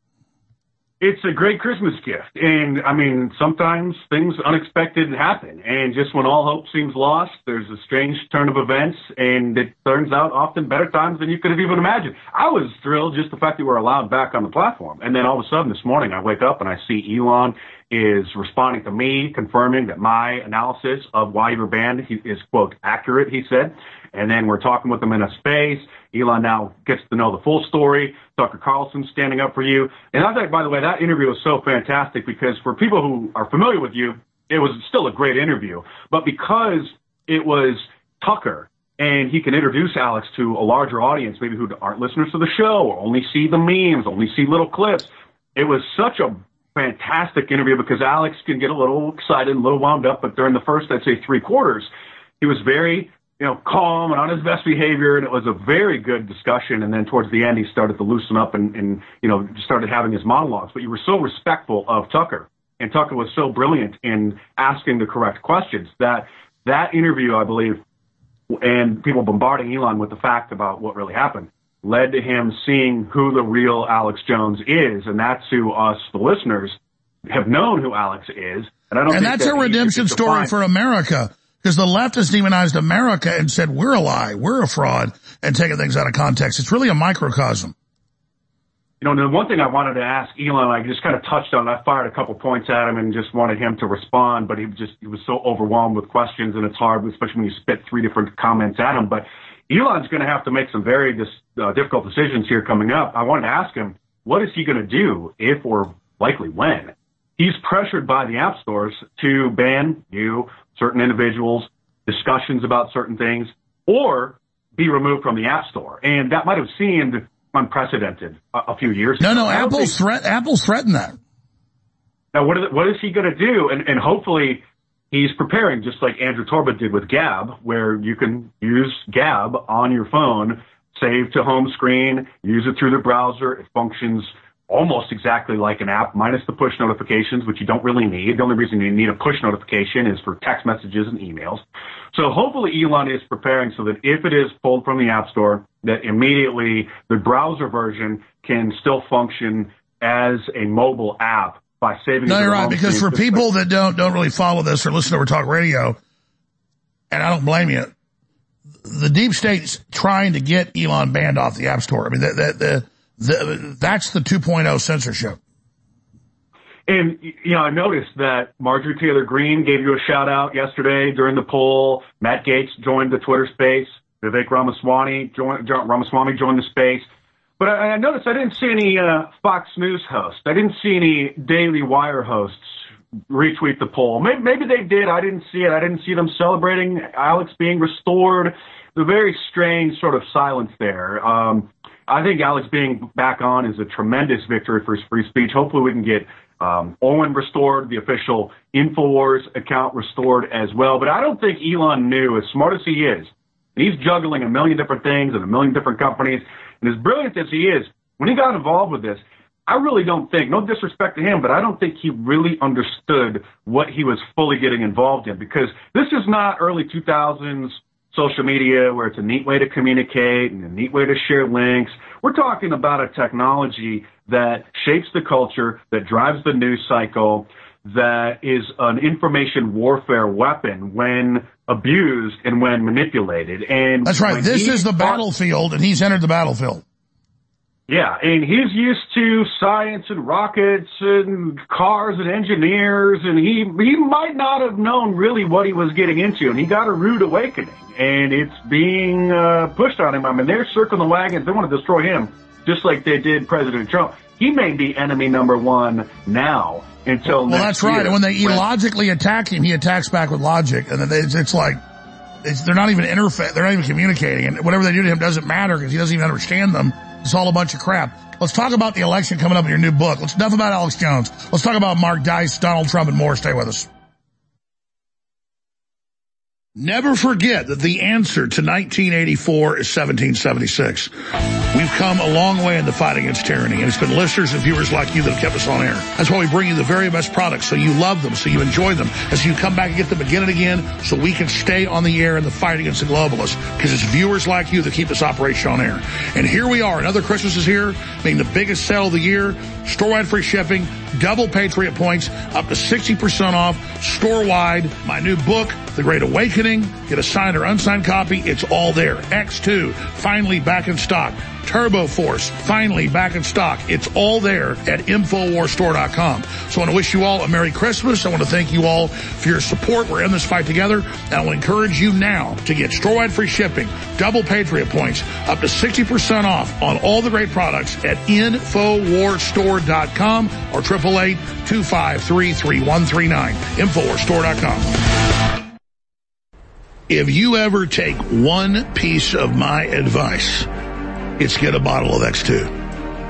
It's a great Christmas gift. And, sometimes things unexpected happen. And just when all hope seems lost, there's a strange turn of events, and it turns out often better times than you could have even imagined. I was thrilled just the fact that we're allowed back on the platform. And then all of a sudden this morning I wake up and I see Elon is responding to me, confirming that my analysis of why you were banned is, quote, accurate, he said. And then we're talking with him in a space. Elon now gets to know the full story. Tucker Carlson standing up for you. And I think, by the way, that interview was so fantastic because for people who are familiar with you, it was still a great interview. But because it was Tucker and he can introduce Alex to a larger audience, maybe who aren't listeners to the show or only see the memes, only see little clips, it was such a fantastic interview because Alex can get a little excited, a little wound up, but during the first, I'd say 3 quarters, he was very, calm and on his best behavior, and it was a very good discussion. And then towards the end, he started to loosen up and started having his monologues. But you were so respectful of Tucker, and Tucker was so brilliant in asking the correct questions that interview, I believe, and people bombarding Elon with the fact about what really happened, led to him seeing who the real Alex Jones is, and that's who us, the listeners, have known who Alex is. And that's a redemption story for America, because the left has demonized America and said we're a lie, we're a fraud, and taking things out of context. It's really a microcosm. The one thing I wanted to ask Elon, I just kind of touched on, I fired a couple points at him and just wanted him to respond, but he was so overwhelmed with questions, and it's hard, especially when you spit 3 different comments at him. But Elon's going to have to make some very difficult decisions here coming up. I wanted to ask him, what is he going to do if or likely when he's pressured by the app stores to ban certain individuals, discussions about certain things, or be removed from the app store? And that might have seemed unprecedented a few years ago. No, Apple's threatened that. Now, what is he going to do? And hopefully he's preparing, just like Andrew Torba did with Gab, where you can use Gab on your phone, save to home screen, use it through the browser. It functions almost exactly like an app, minus the push notifications, which you don't really need. The only reason you need a push notification is for text messages and emails. So hopefully Elon is preparing so that if it is pulled from the App Store, that immediately the browser version can still function as a mobile app by saving. No, you're right, because for people that don't really follow this or listen to Talk Radio, and I don't blame you, the deep state's trying to get Elon banned off the App Store. I mean, that's the 2.0 censorship. And, I noticed that Marjorie Taylor Greene gave you a shout out yesterday during the poll. Matt Gaetz joined the Twitter space. Vivek Ramaswamy joined the space. But I noticed I didn't see any Fox News hosts. I didn't see any Daily Wire hosts retweet the poll. Maybe they did. I didn't see it. I didn't see them celebrating Alex being restored. The very strange sort of silence there. I think Alex being back on is a tremendous victory for his free speech. Hopefully we can get Owen restored, the official InfoWars account restored as well. But I don't think Elon knew, as smart as he is, and he's juggling a million different things and a million different companies, and as brilliant as he is, when he got involved with this, I really don't think, no disrespect to him, but I don't think he really understood what he was fully getting involved in, because this is not early 2000s social media where it's a neat way to communicate and a neat way to share links. We're talking about a technology that shapes the culture, that drives the news cycle, that is an information warfare weapon when abused and when manipulated. And that's right. This is the battlefield, and he's entered the battlefield. Yeah, and he's used to science and rockets and cars and engineers, and he might not have known really what he was getting into, and he got a rude awakening, and it's being pushed on him. I mean, they're circling the wagons. They want to destroy him, just like they did President Trump. He may be enemy number one now until next year. Well, that's right, and when they illogically attack him, he attacks back with logic, and then it's like they're not even they're not even communicating, and whatever they do to him doesn't matter because he doesn't even understand them. It's all a bunch of crap. Let's talk about the election coming up in your new book. Enough about Alex Jones. Let's talk about Mark Dice, Donald Trump, and more. Stay with us. Never forget that the answer to 1984 is 1776. We've come a long way in the fight against tyranny, and it's been listeners and viewers like you that have kept us on air. That's why we bring you the very best products, so you love them, so you enjoy them, as you come back and get them again and again, so we can stay on the air in the fight against the globalists, because it's viewers like you that keep this operation on air. And here we are. Another Christmas is here, being the biggest sale of the year, store-wide free shipping, double Patriot points, up to 60% off, store-wide. My new book, The Great Awakening. Get a signed or unsigned copy. It's all there. X2, finally back in stock. Turbo Force, finally back in stock. It's all there at InfoWarsStore.com. So I want to wish you all a Merry Christmas. I want to thank you all for your support. We're in this fight together. And I will encourage you now to get store-wide free shipping, double Patriot points, up to 60% off on all the great products at InfoWarsStore.com or 888-253-3139. InfoWarsStore.com. If you ever take one piece of my advice, it's get a bottle of X2.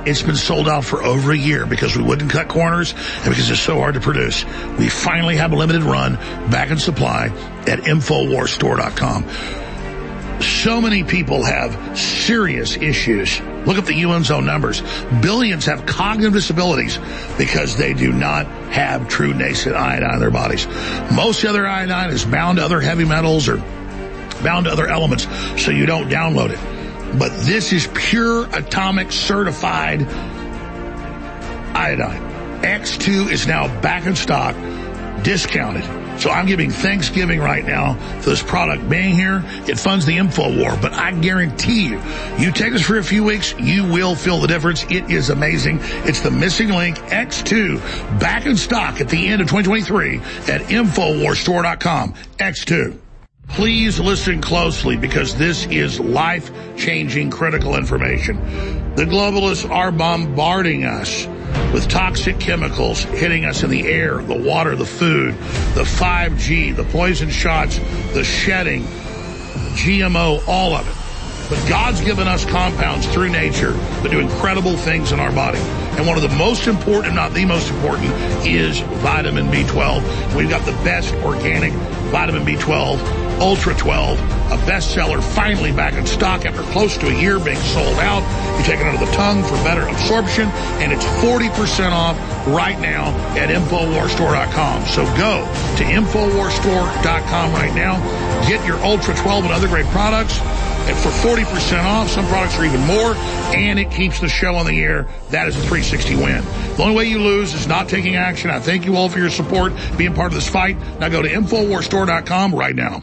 It's been sold out for over a year because we wouldn't cut corners and because it's so hard to produce. We finally have a limited run back in supply at InfoWarsStore.com. So many people have serious issues. Look at the UN's own numbers. Billions have cognitive disabilities because they do not have true nascent iodine in their bodies. Most other iodine is bound to other heavy metals or bound to other elements, so you don't download it. But this is pure atomic certified iodine. X2 is now back in stock, discounted. So I'm giving Thanksgiving right now for this product being here. It funds the InfoWar, but I guarantee you take this for a few weeks, you will feel the difference. It is amazing. It's the missing link, X2, back in stock at the end of 2023 at InfoWarsStore.com. X2. Please listen closely because this is life-changing critical information. The globalists are bombarding us with toxic chemicals hitting us in the air, the water, the food, the 5G, the poison shots, the shedding, GMO, all of it. But God's given us compounds through nature that do incredible things in our body. And one of the most important, if not the most important, is vitamin B12. We've got the best organic vitamin B12, Ultra 12, a bestseller, finally back in stock after close to a year being sold out. You take it under the tongue for better absorption, and it's 40% off right now at InfoWarsStore.com. So go to InfoWarsStore.com right now. Get your Ultra 12 and other great products. And for 40% off, some products are even more, and it keeps the show on the air. That is a 360 win. The only way you lose is not taking action. I thank you all for your support, being part of this fight. Now go to InfoWarsStore.com right now.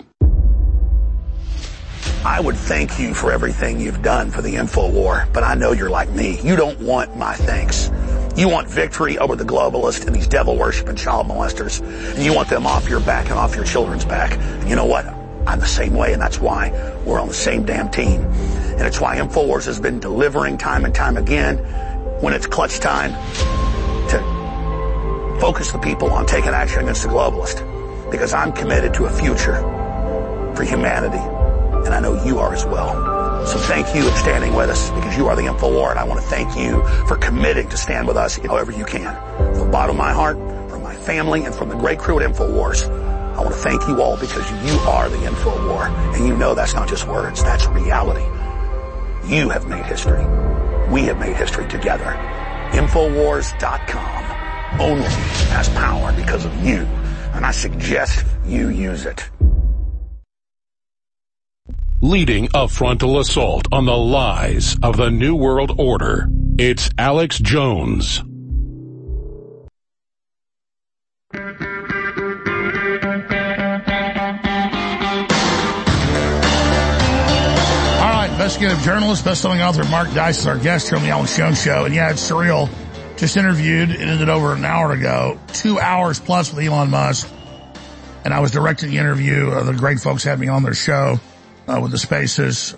I would thank you for everything you've done for the InfoWar, but I know you're like me. You don't want my thanks. You want victory over the globalists and these devil-worshipping child molesters, and you want them off your back and off your children's back. And you know what? I'm the same way, and that's why we're on the same damn team. And it's why InfoWars has been delivering time and time again when it's clutch time to focus the people on taking action against the globalist. Because I'm committed to a future for humanity, and I know you are as well. So thank you for standing with us, because you are the InfoWar, and I want to thank you for committing to stand with us however you can. From the bottom of my heart, from my family, and from the great crew at InfoWars, I want to thank you all, because you are the InfoWar, and you know that's not just words, that's reality. You have made history. We have made history together. InfoWars.com only has power because of you, and I suggest you use it. Leading a frontal assault on the lies of the New World Order, it's Alex Jones. Investigative journalist, best-selling author Mark Dice is our guest here on the Alex Jones Show. And yeah, it's surreal. Just interviewed, it ended over an hour ago, 2 hours plus with Elon Musk. And I was directing the interview. The great folks had me on their show with the Spaces.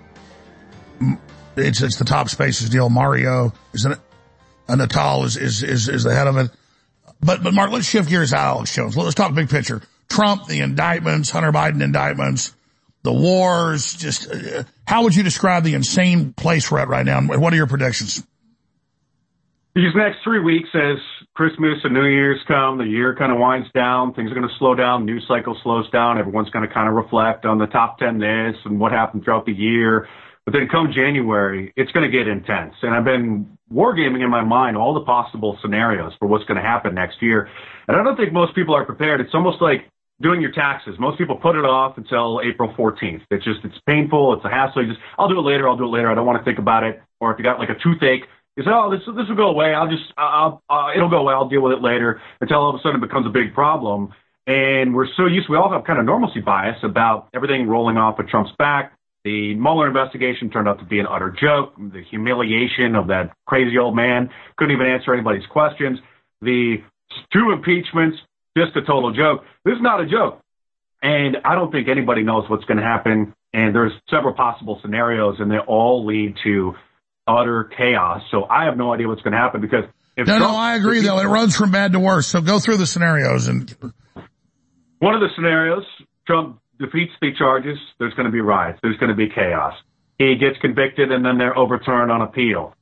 It's the top Spaces deal. Mario, isn't it? Natal is the head of it. But Mark, let's shift gears out, Alex Jones. Let's talk big picture. Trump, the indictments, Hunter Biden indictments, the wars, just how would you describe the insane place we're at right now? What are your predictions? These next 3 weeks, as Christmas and New Year's come, the year kind of winds down, things are going to slow down, news cycle slows down, everyone's going to kind of reflect on the top 10 this and what happened throughout the year. But then come January, it's going to get intense. And I've been wargaming in my mind all the possible scenarios for what's going to happen next year. And I don't think most people are prepared. It's almost like doing your taxes. Most people put it off until April 14th. It's painful. It's a hassle. I'll do it later. I don't want to think about it. Or if you got like a toothache, you say, oh, this will go away. It'll go away. I'll deal with it later, until all of a sudden it becomes a big problem. And we're so used, we all have kind of normalcy bias about everything rolling off of Trump's back. The Mueller investigation turned out to be an utter joke. The humiliation of that crazy old man, couldn't even answer anybody's questions. The 2 impeachments, just a total joke. This is not a joke. And I don't think anybody knows what's going to happen. And there's several possible scenarios, and they all lead to utter chaos. So I have no idea what's going to happen, because I agree, though. It runs from bad to worse. So go through the scenarios. And one of the scenarios, Trump defeats the charges. There's going to be riots. There's going to be chaos. He gets convicted, and then they're overturned on appeal.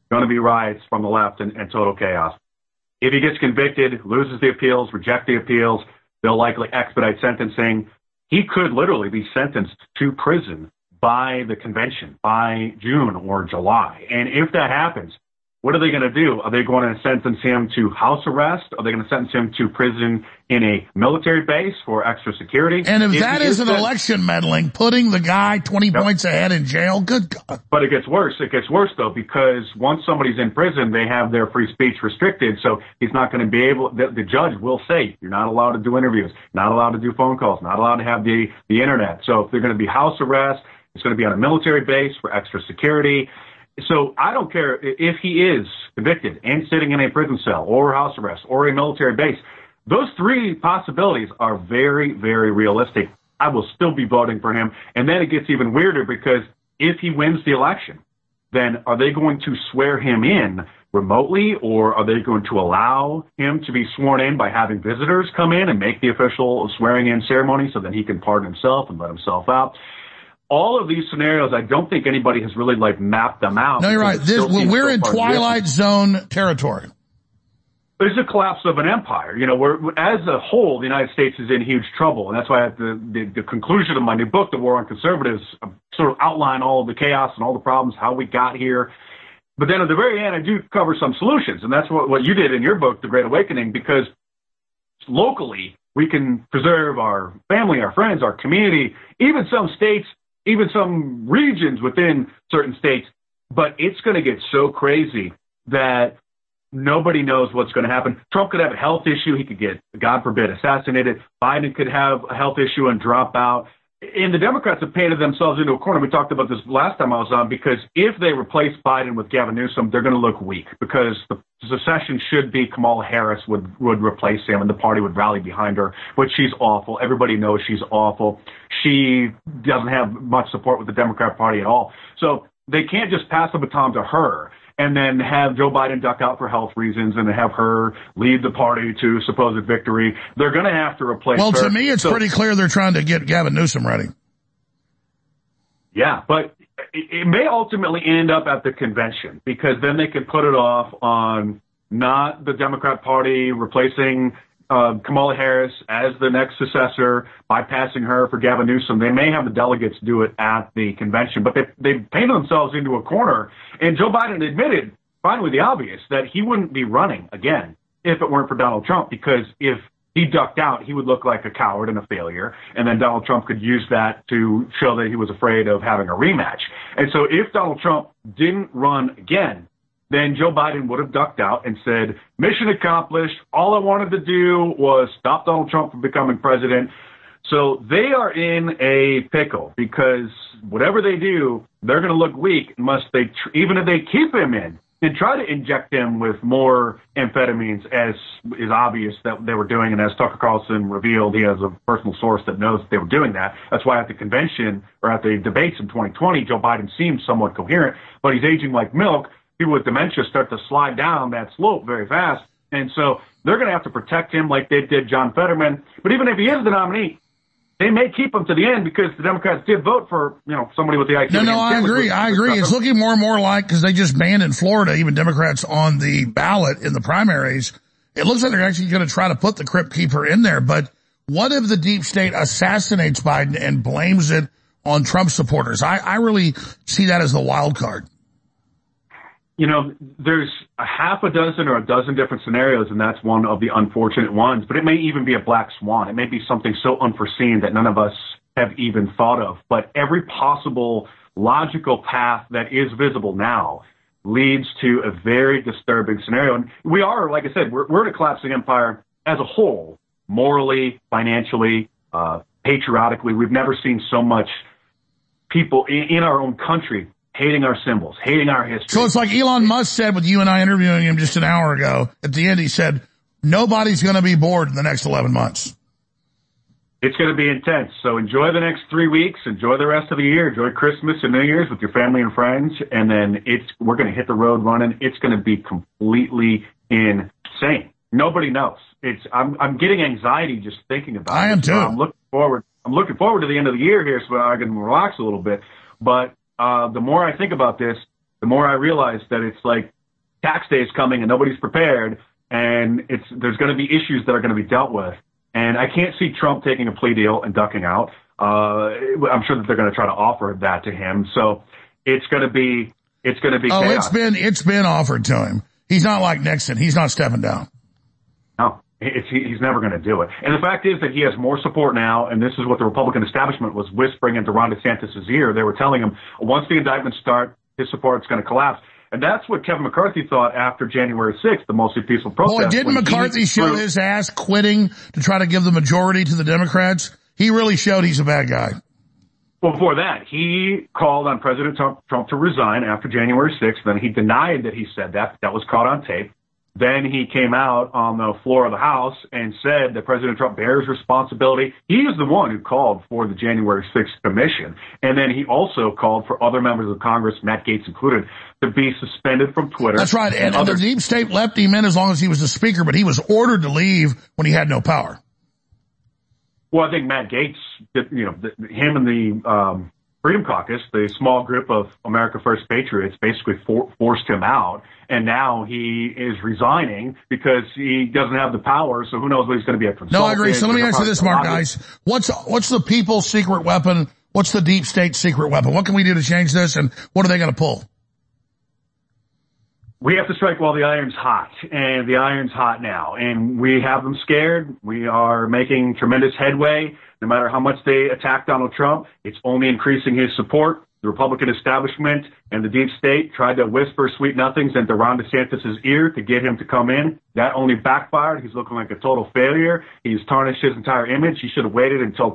going to be riots from the left and total chaos. If he gets convicted, loses the appeals, reject the appeals, they'll likely expedite sentencing. He could literally be sentenced to prison by the convention, by June or July. And if that happens, what are they going to do? Are they going to sentence him to house arrest? Are they going to sentence him to prison in a military base for extra security? And if that isn't election meddling, putting the guy 20 points ahead in jail, good God. But it gets worse. It gets worse, though, because once somebody's in prison, they have their free speech restricted, so he's not going to be able, the judge will say, you're not allowed to do interviews, not allowed to do phone calls, not allowed to have the internet. So if they're going to be house arrest, it's going to be on a military base for extra security. So I don't care if he is convicted and sitting in a prison cell or house arrest or a military base. Those three possibilities are very, very realistic. I will still be voting for him. And then it gets even weirder because if he wins the election, then are they going to swear him in remotely, or are they going to allow him to be sworn in by having visitors come in and make the official swearing in ceremony so that he can pardon himself and let himself out? All of these scenarios, I don't think anybody has really mapped them out. No, you're right. We're in Twilight Zone territory. There's a collapse of an empire. You know, as a whole, the United States is in huge trouble. And that's why at the conclusion of my new book, The War on Conservatives, I sort of outline all of the chaos and all the problems, how we got here. But then at the very end, I do cover some solutions. And that's what you did in your book, The Great Awakening, because locally, we can preserve our family, our friends, our community, even some states, even some regions within certain states, but it's going to get so crazy that nobody knows what's going to happen. Trump could have a health issue. He could get, God forbid, assassinated. Biden could have a health issue and drop out. And the Democrats have painted themselves into a corner. We talked about this last time I was on, because if they replace Biden with Gavin Newsom, they're going to look weak, because the secession should be Kamala Harris would replace him and the party would rally behind her, but she's awful. Everybody knows she's awful. She doesn't have much support with the Democrat Party at all. So they can't just pass the baton to her and then have Joe Biden duck out for health reasons and have her lead the party to supposed victory. They're going to have to replace her. Well, to me, it's pretty clear they're trying to get Gavin Newsom ready. Yeah, but it may ultimately end up at the convention, because then they can put it off on not the Democrat Party replacing Kamala Harris as the next successor, bypassing her for Gavin Newsom. They may have the delegates do it at the convention, but they painted themselves into a corner. And Joe Biden admitted, finally the obvious, that he wouldn't be running again if it weren't for Donald Trump, because if he ducked out, he would look like a coward and a failure, and then Donald Trump could use that to show that he was afraid of having a rematch. And so if Donald Trump didn't run again, then Joe Biden would have ducked out and said, mission accomplished. All I wanted to do was stop Donald Trump from becoming president. So they are in a pickle, because whatever they do, they're going to look weak unless they, even if they keep him in and try to inject him with more amphetamines, as is obvious that they were doing. And as Tucker Carlson revealed, he has a personal source that knows that they were doing that. That's why at the convention or at the debates in 2020, Joe Biden seemed somewhat coherent, but he's aging like milk. People with dementia start to slide down that slope very fast. And so they're going to have to protect him like they did John Fetterman. But even if he is the nominee, they may keep him to the end, because the Democrats did vote for, somebody with the IQ. No, I agree. It's looking more and more like, because they just banned in Florida, even Democrats on the ballot in the primaries. It looks like they're actually going to try to put the Crypt Keeper in there. But what if the deep state assassinates Biden and blames it on Trump supporters? I really see that as the wild card. There's a half a dozen or a dozen different scenarios, and that's one of the unfortunate ones. But it may even be a black swan. It may be something so unforeseen that none of us have even thought of. But every possible logical path that is visible now leads to a very disturbing scenario. And we are, like I said, we're in a collapsing empire as a whole, morally, financially, patriotically. We've never seen so much people in our own country hating our symbols, hating our history. So it's like Elon Musk said with you and I interviewing him just an hour ago. At the end, he said, nobody's going to be bored in the next 11 months. It's going to be intense. So enjoy the next 3 weeks. Enjoy the rest of the year. Enjoy Christmas and New Year's with your family and friends. And then we're going to hit the road running. It's going to be completely insane. Nobody knows. I'm getting anxiety just thinking about it. I am too. I'm looking forward to the end of the year here so I can relax a little bit. But the more I think about this, the more I realize that it's like tax day is coming and nobody's prepared, and there's going to be issues that are going to be dealt with. And I can't see Trump taking a plea deal and ducking out. I'm sure that they're going to try to offer that to him. So it's going to be chaos. It's been offered to him. He's not like Nixon. He's not stepping down. No, he's never going to do it. And the fact is that he has more support now, and this is what the Republican establishment was whispering into Ron DeSantis' ear. They were telling him, once the indictments start, his support is going to collapse. And that's what Kevin McCarthy thought after January 6th, the mostly peaceful protest. Boy, didn't McCarthy show his ass quitting to try to give the majority to the Democrats? He really showed he's a bad guy. Well, before that, he called on President Trump to resign after January 6th. Then he denied that he said that. That was caught on tape. Then he came out on the floor of the House and said that President Trump bears responsibility. He is the one who called for the January 6th commission. And then he also called for other members of Congress, Matt Gaetz included, to be suspended from Twitter. That's right. And the deep state left him in as long as he was the speaker, but he was ordered to leave when he had no power. Well, I think Matt Gaetz, him and the Freedom Caucus, the small group of America First Patriots, basically forced him out. And now he is resigning because he doesn't have the power, so who knows what he's going to be a consultant. No, I agree. So let me ask you this, Mark Dice. What's the people's secret weapon? What's the deep state secret weapon? What can we do to change this, and what are they going to pull? We have to strike while the iron's hot, and the iron's hot now. And we have them scared. We are making tremendous headway. No matter how much they attack Donald Trump, it's only increasing his support. The Republican establishment and the deep state tried to whisper sweet nothings into Ron DeSantis' ear to get him to come in. That only backfired. He's looking like a total failure. He's tarnished his entire image. He should have waited until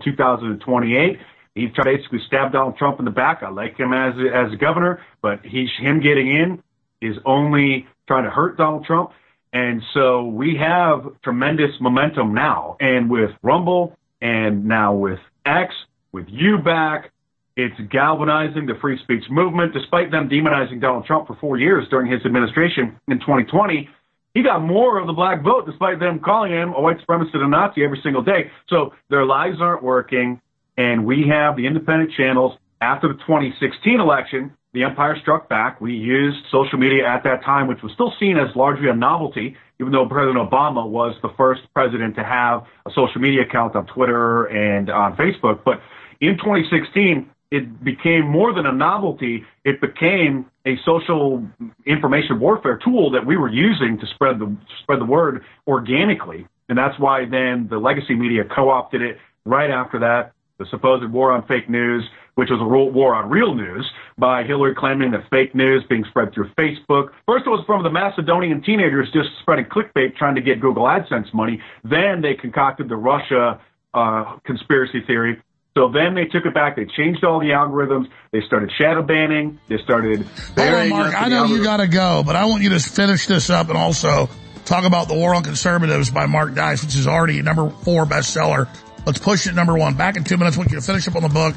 2028. He tried to basically stab Donald Trump in the back. I like him as a governor, but him getting in is only trying to hurt Donald Trump. And so we have tremendous momentum now. And with Rumble and now with X, with UBAC, it's galvanizing the free speech movement. Despite them demonizing Donald Trump for 4 years during his administration in 2020, he got more of the black vote despite them calling him a white supremacist and a Nazi every single day. So their lies aren't working. And we have the independent channels. After the 2016 election, the empire struck back. We used social media at that time, which was still seen as largely a novelty, even though President Obama was the first president to have a social media account on Twitter and on Facebook. But in 2016, it became more than a novelty. It became a social information warfare tool that we were using to spread the word organically. And that's why then the legacy media co-opted it right after that. The supposed war on fake news, which was a war on real news, by Hillary claiming that fake news being spread through Facebook. First, it was from the Macedonian teenagers just spreading clickbait, trying to get Google AdSense money. Then they concocted the Russia conspiracy theory. So then they took it back. They changed all the algorithms. They started shadow banning. They started. Hold on, Mark. I know you got to go, but I want you to finish this up and also talk about The War on Conservatives by Mark Dice, which is already #4 bestseller. Let's push it #1. Back in 2 minutes. I want you to finish up on the book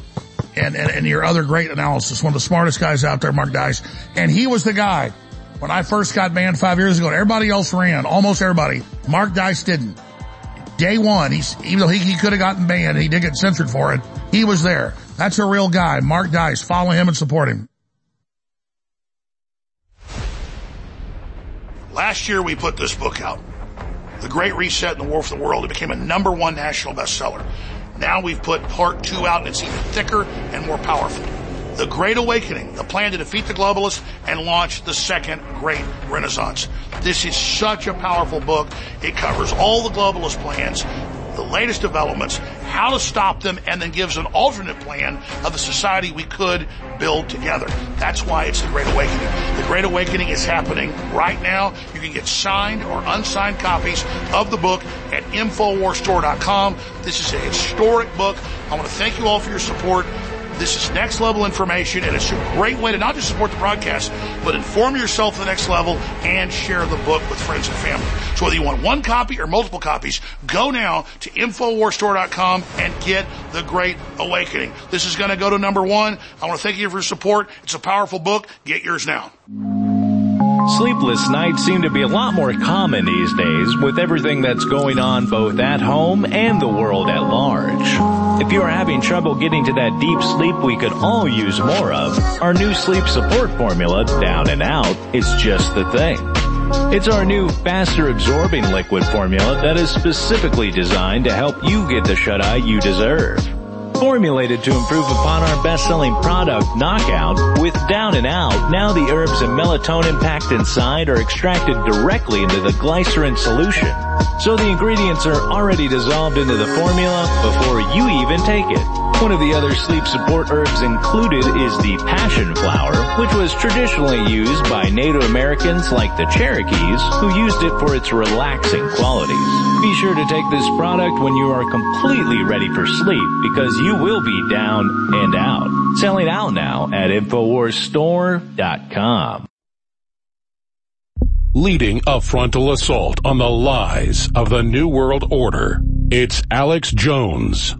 and your other great analysis. One of the smartest guys out there, Mark Dice. And he was the guy when I first got banned 5 years ago. Everybody else ran. Almost everybody. Mark Dice didn't. Day one, even though he could have gotten banned and he did get censored for it, he was there. That's a real guy. Mark Dice. Follow him and support him. Last year we put this book out. The Great Reset and the War for the World. It became a #1 national bestseller. Now we've put part 2 out and it's even thicker and more powerful. The Great Awakening, the plan to defeat the globalists and launch the second Great Renaissance. This is such a powerful book. It covers all the globalist plans, the latest developments, how to stop them, and then gives an alternate plan of the society we could build together. That's why it's the Great Awakening. The Great Awakening is happening right now. You can get signed or unsigned copies of the book at InfoWarsStore.com. This is a historic book. I want to thank you all for your support. This is next level information, and it's a great way to not just support the broadcast, but inform yourself to the next level and share the book with friends and family. So whether you want one copy or multiple copies, go now to InfoWarsStore.com and get The Great Awakening. This is going to go to #1. I want to thank you for your support. It's a powerful book. Get yours now. Sleepless nights seem to be a lot more common these days with everything that's going on both at home and the world at large. If you are having trouble getting to that deep sleep we could all use more of, our new sleep support formula, Down and Out, is just the thing. It's our new faster absorbing liquid formula that is specifically designed to help you get the shut-eye you deserve. Formulated to improve upon our best-selling product, Knockout, with Down and Out, now the herbs and melatonin packed inside are extracted directly into the glycerin solution. So the ingredients are already dissolved into the formula before you even take it. One of the other sleep support herbs included is the passion flower, which was traditionally used by Native Americans like the Cherokees, who used it for its relaxing qualities. Be sure to take this product when you are completely ready for sleep, because you will be down and out. Selling out now at InfoWarsStore.com. Leading a frontal assault on the lies of the New World Order, it's Alex Jones.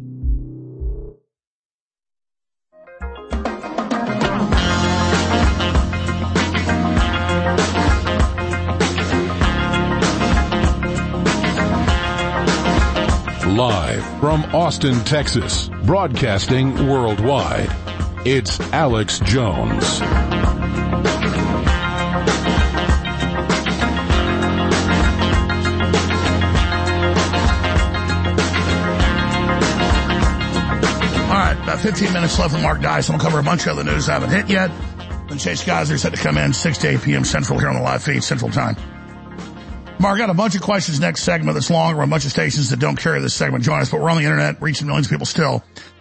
Live from Austin, Texas, broadcasting worldwide, it's Alex Jones. All right, about 15 minutes left with Mark Dice. I'm going to cover a bunch of other news I haven't hit yet. Then Chase Geiser set to come in 6 to 8 p.m. Central here on the live feed, Central Time. Mark, I got a bunch of questions next segment that's long. We're a bunch of stations that don't carry this segment. Join us, but we're on the internet, reaching millions of people still.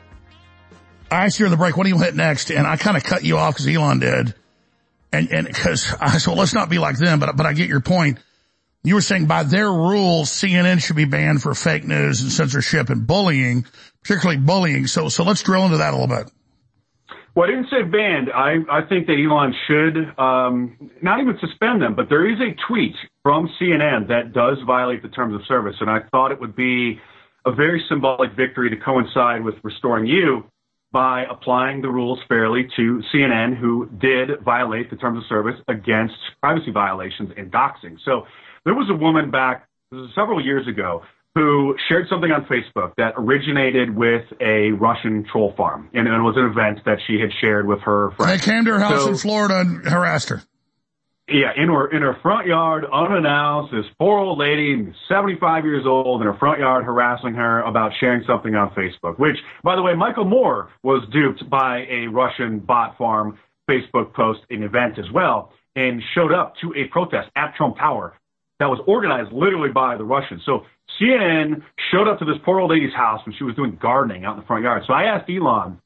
I asked you in the break, what do you hit next? And I kind of cut you off because Elon did. And because I said, well, let's not be like them, but I get your point. You were saying by their rules, CNN should be banned for fake news and censorship and bullying, particularly bullying. So let's drill into that a little bit. Well, I didn't say banned. I think that Elon should not even suspend them, but there is a tweet from CNN that does violate the terms of service, and I thought it would be a very symbolic victory to coincide with restoring you by applying the rules fairly to CNN, who did violate the terms of service against privacy violations and doxing. So there was a woman back several years ago who shared something on Facebook that originated with a Russian troll farm. And it was an event that she had shared with her friends. They came to her house in Florida and harassed her. Yeah, in her front yard, unannounced, this poor old lady, 75 years old, in her front yard harassing her about sharing something on Facebook, which, by the way, Michael Moore was duped by a Russian bot farm Facebook post and event as well, and showed up to a protest at Trump Tower that was organized literally by the Russians. So CNN showed up to this poor old lady's house when she was doing gardening out in the front yard. So I asked Elon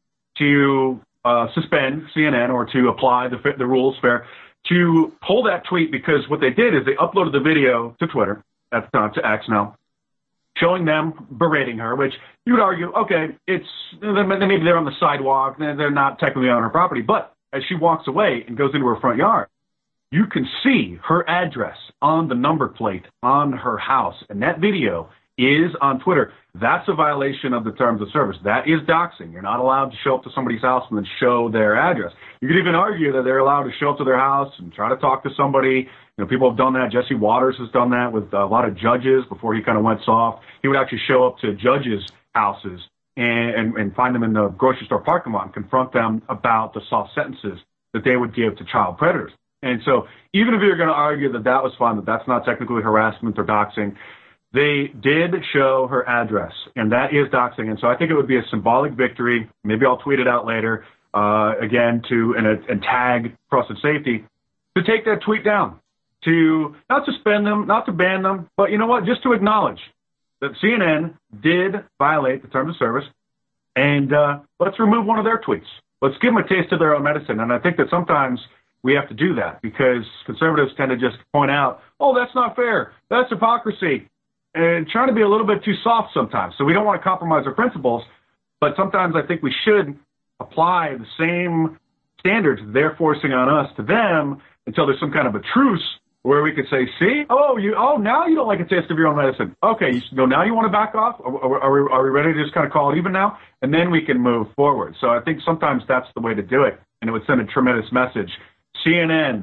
to suspend CNN or to apply the rules fair, to pull that tweet, because what they did is they uploaded the video to Twitter, at the time to X now, showing them berating her, which you would argue, okay, maybe they're on the sidewalk, they're not technically on her property, but as she walks away and goes into her front yard, you can see her address on the number plate on her house, and that video is on Twitter. That's a violation of the terms of service. That is doxing. You're not allowed to show up to somebody's house and then show their address. You could even argue that they're allowed to show up to their house and try to talk to somebody. You know, people have done that. Jesse Waters has done that with a lot of judges before he kind of went soft. He would actually show up to judges' houses and find them in the grocery store parking lot and confront them about the soft sentences that they would give to child predators. And so even if you're going to argue that that was fine, that that's not technically harassment or doxing, they did show her address, and that is doxing. And so I think it would be a symbolic victory. Maybe I'll tweet it out later, again, and tag Trust and Safety, to take that tweet down, to not suspend them, not to ban them, but you know what, just to acknowledge that CNN did violate the terms of service, and let's remove one of their tweets. Let's give them a taste of their own medicine. And I think that sometimes we have to do that, because conservatives tend to just point out, oh, that's not fair, that's hypocrisy, and trying to be a little bit too soft sometimes. So we don't want to compromise our principles, but sometimes I think we should apply the same standards they're forcing on us to them until there's some kind of a truce where we could say, see, now you don't like a taste of your own medicine. Okay, now you want to back off? Are we ready to just kind of call it even now? And then we can move forward. So I think sometimes that's the way to do it, and it would send a tremendous message. CNN,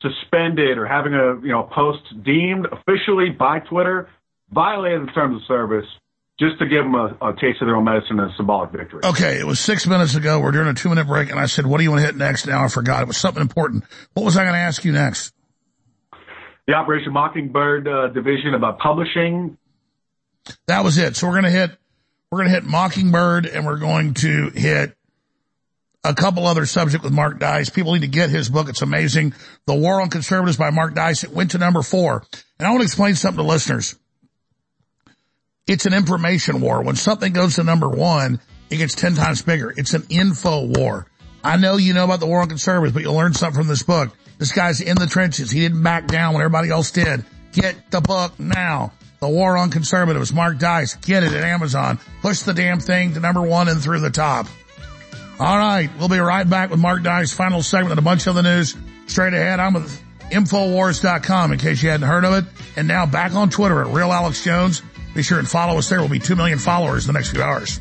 suspended or having a post deemed officially by Twitter violated the terms of service just to give them a taste of their own medicine and a symbolic victory. Okay, it was 6 minutes ago. We're doing a 2-minute break, and I said, what do you want to hit next? Now I forgot. It was something important. What was I going to ask you next? The Operation Mockingbird division about publishing. That was it. So we're going to hit Mockingbird, and we're going to hit a couple other subjects with Mark Dice. People need to get his book. It's amazing. The War on Conservatives by Mark Dice. It went to number 4. And I want to explain something to listeners. It's an information war. When something goes to number 1, it gets 10 times bigger. It's an info war. I know you know about the War on Conservatives, but you'll learn something from this book. This guy's in the trenches. He didn't back down when everybody else did. Get the book now. The War on Conservatives, Mark Dice. Get it at Amazon. Push the damn thing to number 1 and through the top. All right, we'll be right back with Mark Dice, final segment and a bunch of the news straight ahead. I'm with Infowars.com in case you hadn't heard of it. And now back on Twitter at Real Alex Jones. Be sure and follow us there. We'll be 2 million followers in the next few hours.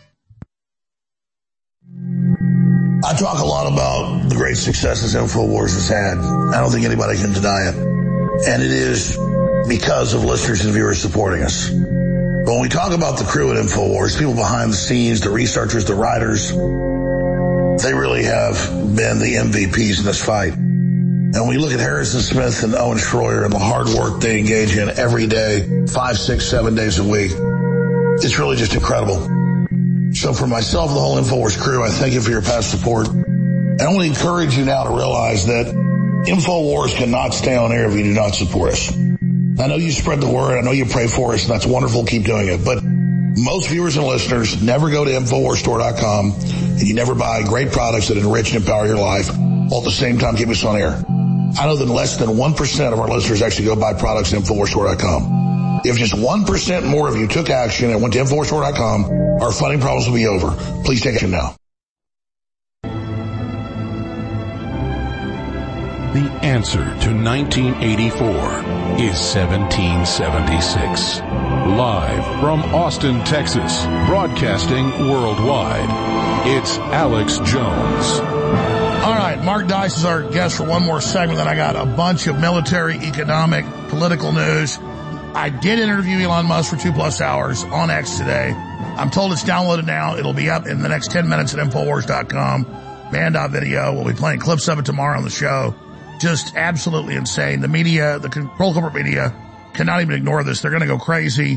I talk a lot about the great successes InfoWars has had. I don't think anybody can deny it. And it is because of listeners and viewers supporting us. But when we talk about the crew at InfoWars, people behind the scenes, the researchers, the writers, they really have been the MVPs in this fight. And we look at Harrison Smith and Owen Schroyer and the hard work they engage in every day, 5, 6, 7 days a week. It's really just incredible. So for myself and the whole InfoWars crew, I thank you for your past support. And I want to encourage you now to realize that InfoWars cannot stay on air if you do not support us. I know you spread the word. I know you pray for us, and that's wonderful. Keep doing it. But most viewers and listeners never go to InfoWarsStore.com, and you never buy great products that enrich and empower your life while at the same time keep us on air. I know that less than 1% of our listeners actually go buy products at InfoWarsStore.com. If just 1% more of you took action and went to InfoWarsStore.com, our funding problems will be over. Please take action now. The answer to 1984 is 1776. Live from Austin, Texas, broadcasting worldwide, it's Alex Jones. All right, Mark Dice is our guest for one more segment. Then I got a bunch of military, economic, political news. I did interview Elon Musk for 2+ hours on X today. I'm told it's downloaded now. It'll be up in the next 10 minutes at Infowars.com. Band.video. We'll be playing clips of it tomorrow on the show. Just absolutely insane. The media, the control corporate media, cannot even ignore this. They're going to go crazy.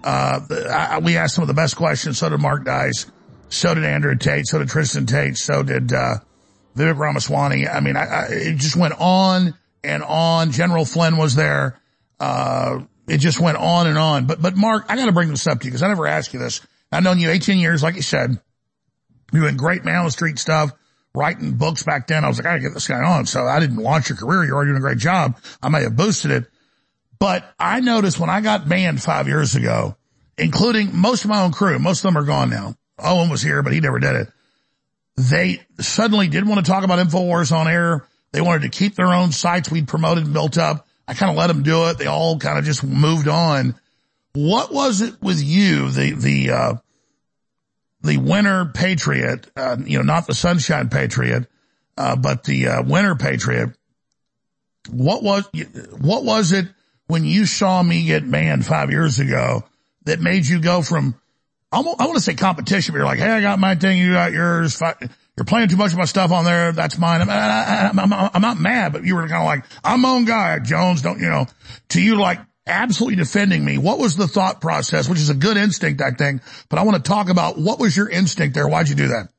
We asked some of the best questions. So did Mark Dice. So did Andrew Tate. So did Tristan Tate. So did Vivek Ramaswamy. I mean, it just went on and on. General Flynn was there. It just went on and on. But Mark, I got to bring this up to you because I never asked you this. I've known you 18 years, like you said. You're doing great man on the street stuff, writing books back then. I was like, I got to get this guy on. So I didn't launch your career. You're already doing a great job. I may have boosted it. But I noticed when I got banned 5 years ago, including most of my own crew, most of them are gone now. Owen was here, but he never did it. They suddenly didn't want to talk about InfoWars on air. They wanted to keep their own sites we'd promoted and built up. I kind of let them do it. They all kind of just moved on. What was it with you, the winter patriot, not the sunshine patriot, but the winter patriot? What was it when you saw me get banned 5 years ago that made you go from, I want to say competition, but you're like, hey, I got my thing, you got yours. You're playing too much of my stuff on there. That's mine. I'm not mad, but you were kind of like, I'm my own guy, Jones, to you like absolutely defending me. What was the thought process, which is a good instinct, I think, but I want to talk about what was your instinct there? Why'd you do that?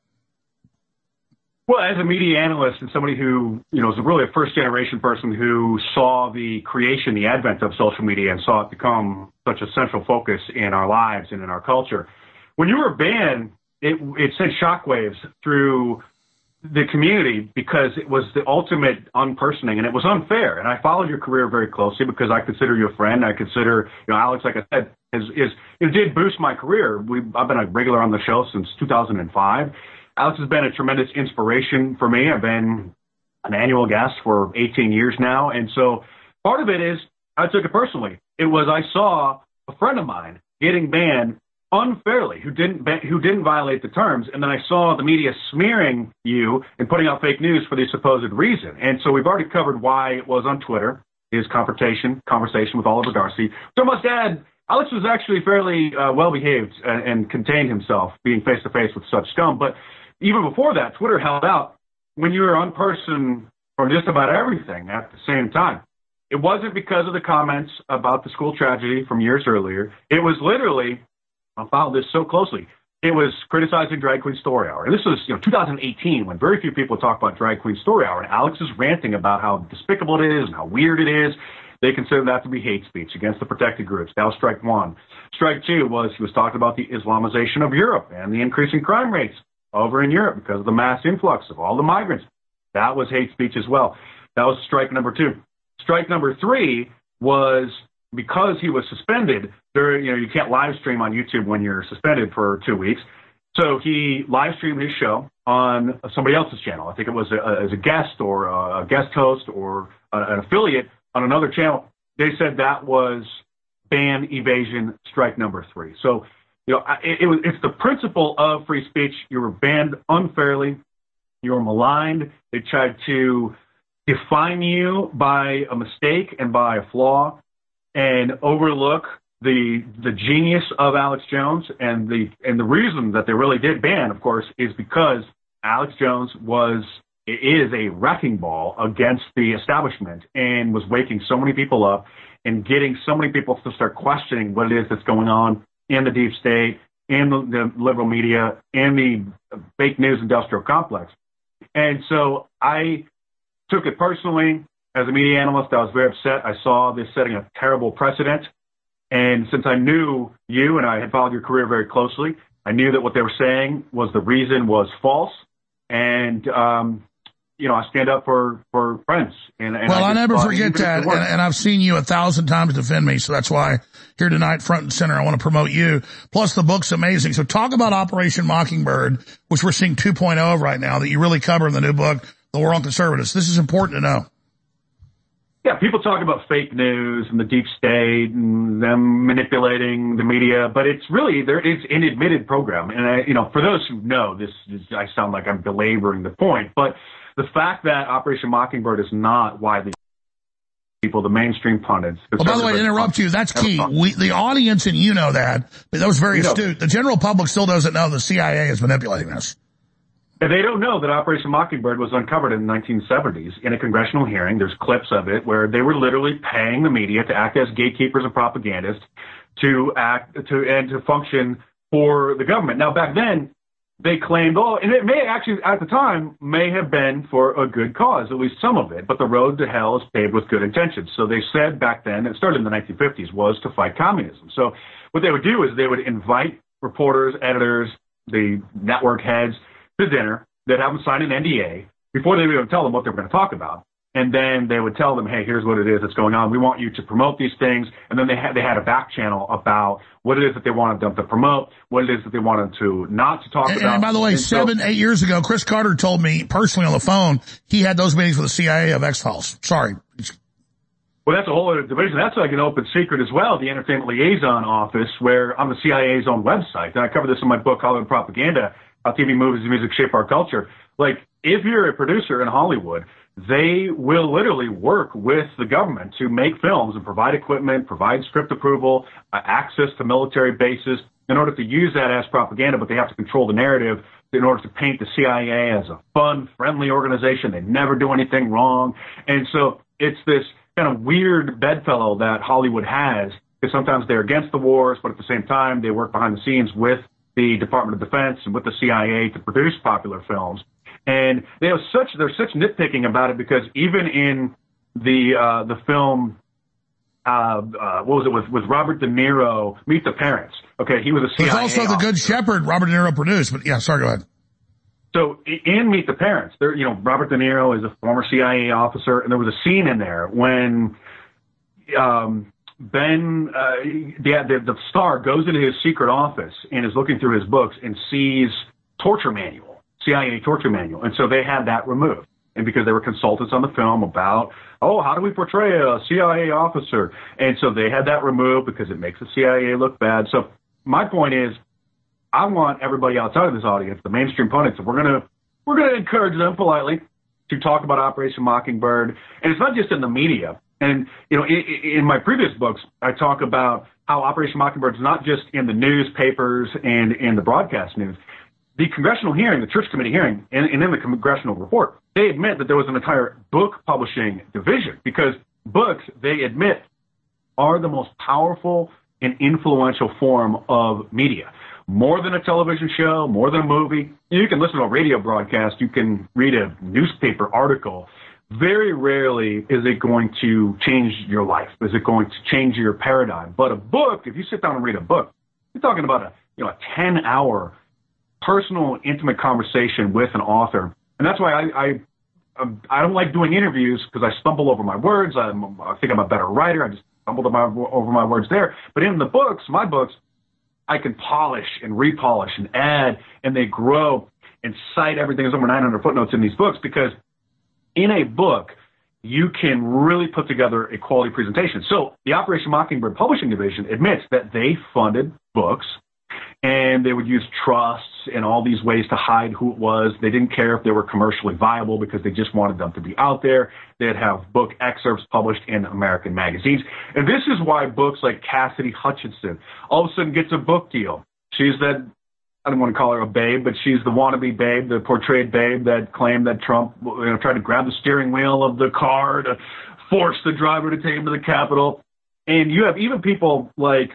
Well, as a media analyst and somebody who, is really a first-generation person who saw the creation, the advent of social media and saw it become such a central focus in our lives and in our culture, when you were banned, it sent shockwaves through the community because it was the ultimate unpersoning, and it was unfair. And I followed your career very closely because I consider you a friend. I consider, Alex, like I said, did boost my career. I've been a regular on the show since 2005. Alex has been a tremendous inspiration for me. I've been an annual guest for 18 years now. And so part of it is I took it personally. It was I saw a friend of mine getting banned unfairly, who didn't violate the terms. And then I saw the media smearing you and putting out fake news for the supposed reason. And so we've already covered why it was on Twitter, his conversation with Oliver Darcy. So I must add, Alex was actually fairly well-behaved and contained himself, being face-to-face with such scum. But even before that, Twitter held out when you were on person from just about everything at the same time. It wasn't because of the comments about the school tragedy from years earlier. It was literally, I followed this so closely, it was criticizing Drag Queen Story Hour. And this was 2018, when very few people talk about Drag Queen Story Hour. And Alex is ranting about how despicable it is and how weird it is. They consider that to be hate speech against the protected groups. That was strike one. Strike two was he was talking about the Islamization of Europe and the increasing crime rates over in Europe because of the mass influx of all the migrants. That was hate speech as well. That was strike number two. Strike number three was because he was suspended. You can't live stream on YouTube when you're suspended for 2 weeks. So he live streamed his show on somebody else's channel. I think it was as a guest or a guest host or an affiliate on another channel. They said that was ban evasion, strike number three. So, it's the principle of free speech. You were banned unfairly. You were maligned. They tried to define you by a mistake and by a flaw and overlook the genius of Alex Jones. And the reason that they really did ban, of course, is because Alex Jones is a wrecking ball against the establishment and was waking so many people up and getting so many people to start questioning what it is that's going on in the deep state, in the liberal media, in the fake news industrial complex. And so I took it personally. As a media analyst, I was very upset. I saw this setting a terrible precedent. And since I knew you and I had followed your career very closely, I knew that what they were saying was the reason was false. And, I stand up for friends. Well, I never forget that. And I've seen you 1,000 times defend me. So that's why here tonight, front and center, I want to promote you. Plus the book's amazing. So talk about Operation Mockingbird, which we're seeing 2.0 of right now, that you really cover in the new book, The War on Conservatives. This is important to know. Yeah, people talk about fake news and the deep state and them manipulating the media, but it's an admitted program. And for those who know, I sound like I'm belaboring the point, but the fact that Operation Mockingbird is not widely people, the mainstream pundits. Well, by the way, to interrupt you, that's key. The audience, and you know that, but that was very astute. The general public still doesn't know the CIA is manipulating this. And they don't know that Operation Mockingbird was uncovered in the 1970s in a congressional hearing. There's clips of it where they were literally paying the media to act as gatekeepers and propagandists to function for the government. Now, back then, they claimed, and it may actually, at the time, may have been for a good cause, at least some of it, but the road to hell is paved with good intentions. So they said back then, it started in the 1950s, was to fight communism. So what they would do is they would invite reporters, editors, the network heads to dinner. They'd have them sign an NDA before they would even tell them what they were going to talk about. And then they would tell them, hey, here's what it is that's going on. We want you to promote these things. And then they had a back channel about what it is that they wanted them to promote, what it is that they wanted to not to talk about. And by the way, 8 years ago, Chris Carter told me personally on the phone, he had those meetings with the CIA of X-Files. Sorry. Well, that's a whole other division. That's like an open secret as well, the Entertainment Liaison Office, where on the CIA's own website, and I cover this in my book, Hollywood Propaganda, How TV, Movies, and Music Shape Our Culture. Like, if you're a producer in Hollywood, they will literally work with the government to make films and provide equipment, provide script approval, access to military bases in order to use that as propaganda, but they have to control the narrative in order to paint the CIA as a fun, friendly organization. They never do anything wrong. And so it's this kind of weird bedfellow that Hollywood has, because sometimes they're against the wars, but at the same time, they work behind the scenes with the Department of Defense and with the CIA to produce popular films. And there's such nitpicking about it, because even in the film, what was it with Robert De Niro, Meet the Parents? Okay, he was a CIA. There's also The Good Shepherd, Robert De Niro produced. But yeah, sorry, go ahead. So in Meet the Parents, Robert De Niro is a former CIA officer, and there was a scene in there when Ben, the star, goes into his secret office and is looking through his books and sees CIA torture manual. And so they had that removed. And because they were consultants on the film about, how do we portray a CIA officer? And so they had that removed because it makes the CIA look bad. So my point is, I want everybody outside of this audience, the mainstream pundits, we're gonna encourage them politely to talk about Operation Mockingbird. And it's not just in the media. And, you know, in my previous books, I talk about how Operation Mockingbird is not just in the newspapers and in the broadcast news. The congressional hearing, the Church Committee hearing, and in the congressional report, they admit that there was an entire book publishing division, because books, they admit, are the most powerful and influential form of media. More than a television show, more than a movie. You can listen to a radio broadcast, you can read a newspaper article. Very rarely is it going to change your life. Is it going to change your paradigm? But a book, if you sit down and read a book, you're talking about a 10-hour personal, intimate conversation with an author. And that's why I don't like doing interviews, because I stumble over my words. I think I'm a better writer. I just stumbled over my words there. But in the books, my books, I can polish and repolish and add, and they grow and cite everything. There's over 900 footnotes in these books, because in a book, you can really put together a quality presentation. So the Operation Mockingbird Publishing Division admits that they funded books, and they would use trusts and all these ways to hide who it was. They didn't care if they were commercially viable, because they just wanted them to be out there. They'd have book excerpts published in American magazines. And this is why books like Cassidy Hutchinson all of a sudden gets a book deal. She's that, I don't want to call her a babe, but she's the wannabe babe, the portrayed babe that claimed that Trump tried to grab the steering wheel of the car to force the driver to take him to the Capitol. And you have even people like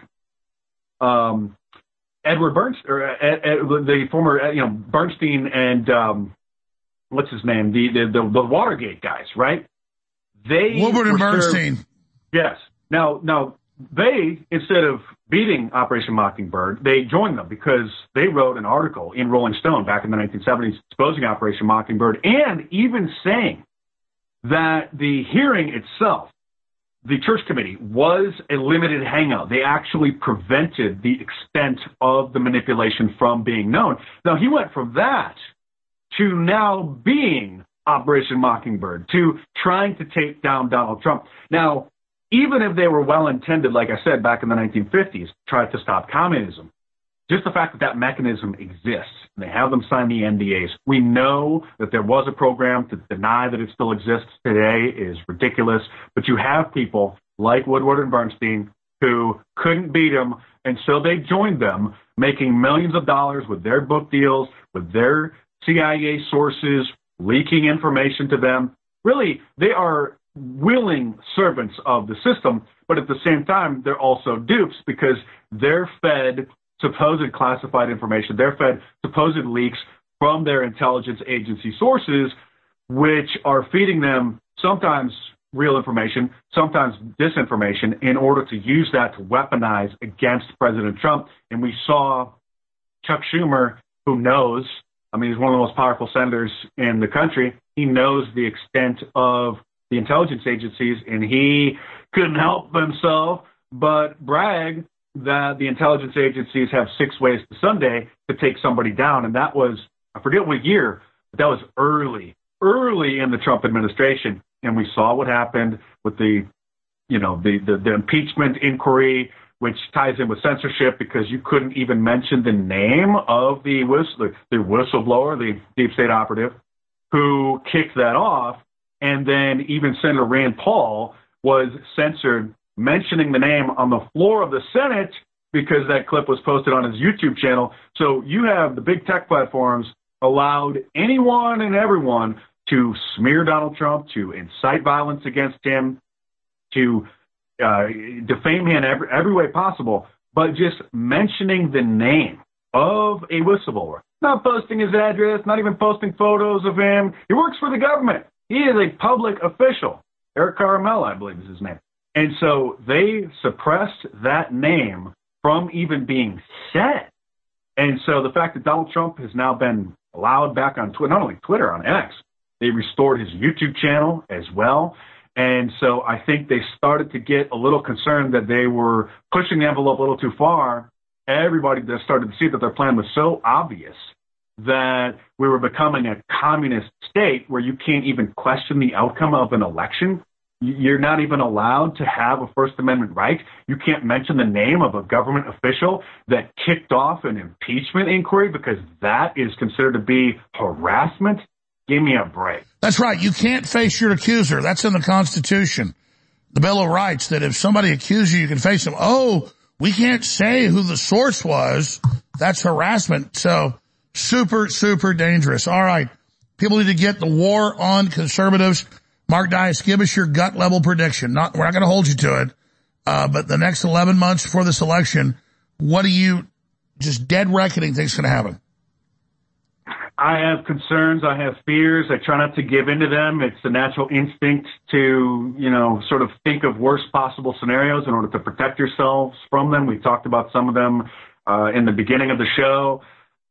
Edward Bernstein, or the former, Bernstein and what's his name, the Watergate guys, right? Woodward and Bernstein. Yes. Now they, instead of beating Operation Mockingbird, they joined them, because they wrote an article in Rolling Stone back in the 1970s exposing Operation Mockingbird, and even saying that the hearing itself, the Church Committee, was a limited hangout. They actually prevented the extent of the manipulation from being known. Now, he went from that to now being Operation Mockingbird, to trying to take down Donald Trump. Now, even if they were well-intended, like I said, back in the 1950s, tried to stop communism, just the fact that that mechanism exists, and they have them sign the NDAs, we know that there was a program. To deny that it still exists today is ridiculous. But you have people like Woodward and Bernstein who couldn't beat them, and so they joined them, making millions of dollars with their book deals, with their CIA sources, leaking information to them. Really, they are willing servants of the system, but at the same time, they're also dupes, because they're fed supposed classified information. They're fed supposed leaks from their intelligence agency sources, which are feeding them sometimes real information, sometimes disinformation, in order to use that to weaponize against President Trump. And we saw Chuck Schumer, who knows, he's one of the most powerful senators in the country. He knows the extent of the intelligence agencies, and he couldn't help himself but brag that the intelligence agencies have 6 ways to Sunday to take somebody down. And that was, I forget what year, but that was early in the Trump administration. And we saw what happened with the impeachment inquiry, which ties in with censorship, because you couldn't even mention the name of the whistleblower, the deep state operative, who kicked that off. And then even Senator Rand Paul was censored mentioning the name on the floor of the Senate, because that clip was posted on his YouTube channel. So you have the big tech platforms allowed anyone and everyone to smear Donald Trump, to incite violence against him, to defame him in every way possible, but just mentioning the name of a whistleblower, not posting his address, not even posting photos of him. He works for the government. He is a public official. Eric Carmel, I believe is his name. And so they suppressed that name from even being said. And so the fact that Donald Trump has now been allowed back on Twitter, not only Twitter, on X, they restored his YouTube channel as well. And so I think they started to get a little concerned that they were pushing the envelope a little too far. Everybody started to see that their plan was so obvious that we were becoming a communist state where you can't even question the outcome of an election. You're not even allowed to have a First Amendment right. You can't mention the name of a government official that kicked off an impeachment inquiry because that is considered to be harassment. Give me a break. That's right. You can't face your accuser. That's in the Constitution. The Bill of Rights, that if somebody accuses you, you can face them. Oh, we can't say who the source was. That's harassment. So super, super dangerous. All right. People need to get the war on conservatives. Mark Dice, give us your gut level prediction. We're not going to hold you to it. But the next 11 months before this election, what do you just dead reckoning think is going to happen? I have concerns. I have fears. I try not to give into them. It's the natural instinct to, sort of think of worst possible scenarios in order to protect yourselves from them. We talked about some of them in the beginning of the show.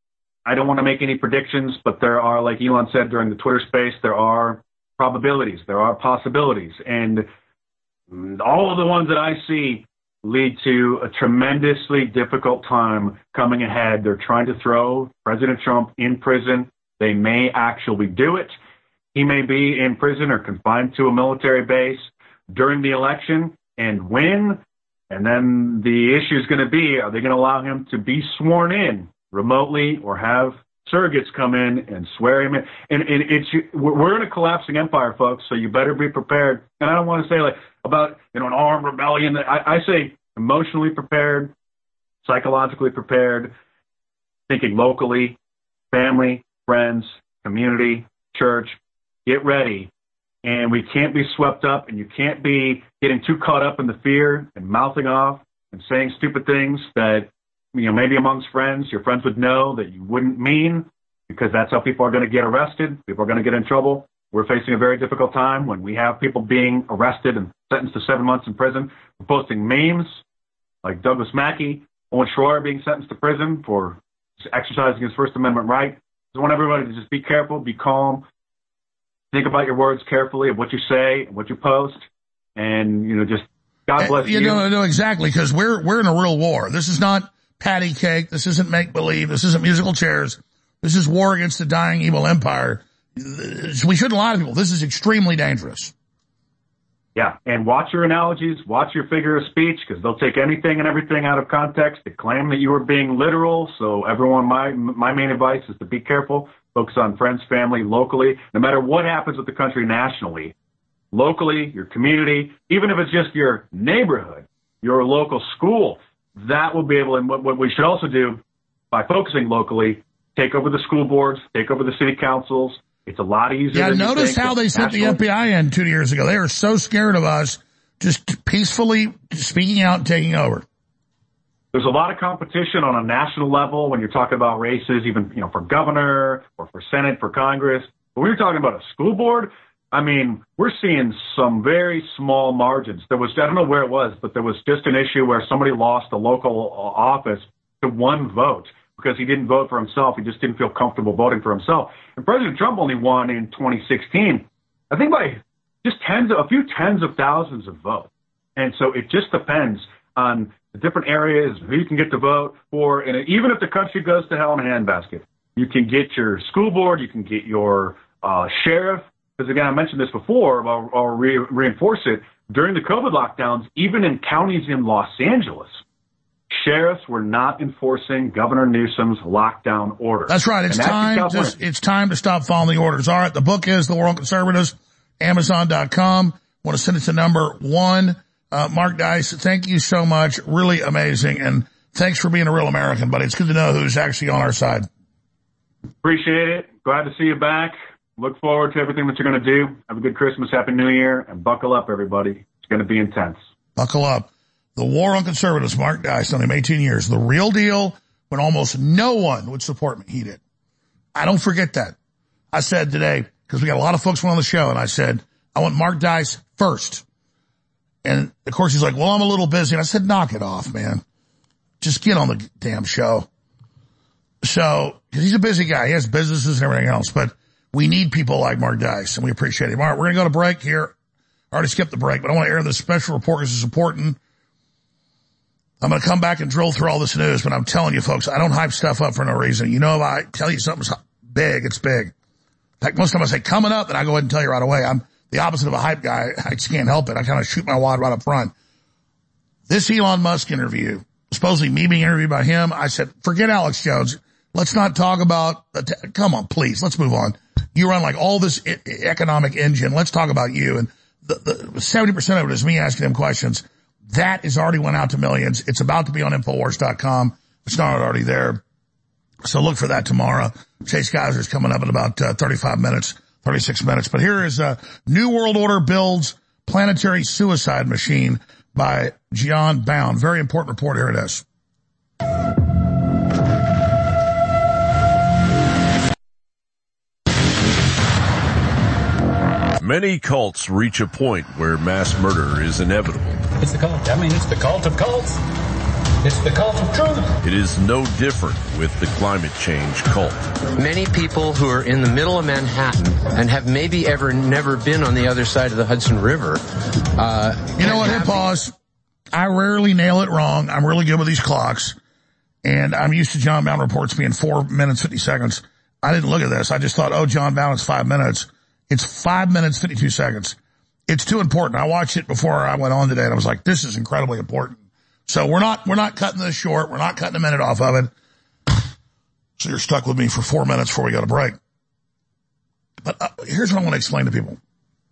I don't want to make any predictions, but there are, like Elon said during the Twitter space, there are probabilities. There are possibilities. And all of the ones that I see lead to a tremendously difficult time coming ahead. They're trying to throw President Trump in prison. They may actually do it. He may be in prison or confined to a military base during the election and win. And then the issue is going to be, are they going to allow him to be sworn in remotely or have surrogates come in and swear him in? And we're in a collapsing empire, folks, so you better be prepared. And I don't want to say about an armed rebellion. I say emotionally prepared, psychologically prepared, thinking locally, family, friends, community, church. Get ready. And we can't be swept up, and you can't be getting too caught up in the fear and mouthing off and saying stupid things that, maybe amongst friends, your friends would know that you wouldn't mean, because that's how people are going to get arrested. People are going to get in trouble. We're facing a very difficult time when we have people being arrested and sentenced to 7 months in prison for posting memes like Douglas Mackey, Owen Schroyer being sentenced to prison for exercising his First Amendment right. I just want everybody to just be careful, be calm, think about your words carefully of what you say, what you post, and, just God bless you. No, exactly, because we're in a real war. This is not patty cake. This isn't make-believe. This isn't musical chairs. This is war against the dying evil empire. We shouldn't lie to people. This is extremely dangerous. Yeah, and watch your analogies, watch your figure of speech, because they'll take anything and everything out of context to claim that you are being literal. So everyone, my main advice is to be careful, focus on friends, family, locally. No matter what happens with the country nationally, locally, your community, even if it's just your neighborhood, your local school, that will be able, and what we should also do by focusing locally, take over the school boards, take over the city councils. It's a lot easier. Yeah, notice how they sent the FBI in 2 years ago. They are so scared of us just peacefully speaking out and taking over. There's a lot of competition on a national level when you're talking about races, even, for governor or for Senate, for Congress. But when you're talking about a school board, we're seeing some very small margins. I don't know where it was, but there was just an issue where somebody lost a local office to one vote because he didn't vote for himself. He just didn't feel comfortable voting for himself. And President Trump only won in 2016, I think by just a few tens of thousands of votes. And so it just depends on the different areas, who you can get to vote for. And even if the country goes to hell in a handbasket, you can get your school board, you can get your sheriff. Because, again, I mentioned this before, I'll reinforce it. During the COVID lockdowns, even in counties in Los Angeles, sheriffs were not enforcing Governor Newsom's lockdown order. That's right. It's time to stop following the orders. All right. The book is The War on Conservatives, Amazon.com. Want to send it to number 1. Mark Dice, thank you so much. Really amazing. And thanks for being a real American, buddy. It's good to know who's actually on our side. Appreciate it. Glad to see you back. Look forward to everything that you're going to do. Have a good Christmas, Happy New Year, and buckle up, everybody. It's going to be intense. Buckle up. The War on Conservatives, Mark Dice, on him 18 years. The real deal when almost no one would support me. He did. I don't forget that. I said today, because we got a lot of folks on the show, and I said, I want Mark Dice first. And, of course, he's like, well, I'm a little busy. And I said, knock it off, man. Just get on the damn show. So, because he's a busy guy. He has businesses and everything else, but we need people like Mark Dice, and we appreciate him. All right, we're going to go to break here. I already skipped the break, but I want to air this special report because it's important. I'm going to come back and drill through all this news, but I'm telling you, folks, I don't hype stuff up for no reason. If I tell you something's big, it's big. In fact, most of them I say, coming up, and I go ahead and tell you right away. the opposite of a hype guy. I just can't help it. I kind of shoot my wad right up front. This Elon Musk interview, supposedly me being interviewed by him, I said, forget Alex Jones. Let's not talk about, come on, please, let's move on. You run like all this economic engine. Let's talk about you. And the 70% of it is me asking him questions. That is already went out to millions. It's about to be on Infowars.com. It's not already there. So look for that tomorrow. Chase Geiser's coming up in about 36 minutes. But here is New World Order Builds Planetary Suicide Machine by John Bound. Very important report. Here it is. Many cults reach a point where mass murder is inevitable. It's the cult. I mean, it's the cult of cults. It's the cult of truth. It is no different with the climate change cult. Many people who are in the middle of Manhattan and have maybe never been on the other side of the Hudson River. You know what? Hit pause. I rarely nail it wrong. I'm really good with these clocks. And I'm used to John Bound reports being 4 minutes, 50 seconds. I didn't look at this. I just thought, oh, John Bound is 5 minutes. It's 5 minutes, 52 seconds. It's too important. I watched it before I went on today and I was like, this is incredibly important. So we're not cutting this short. We're not cutting a minute off of it. So you're stuck with me for 4 minutes before we go to break. But here's what I want to explain to people.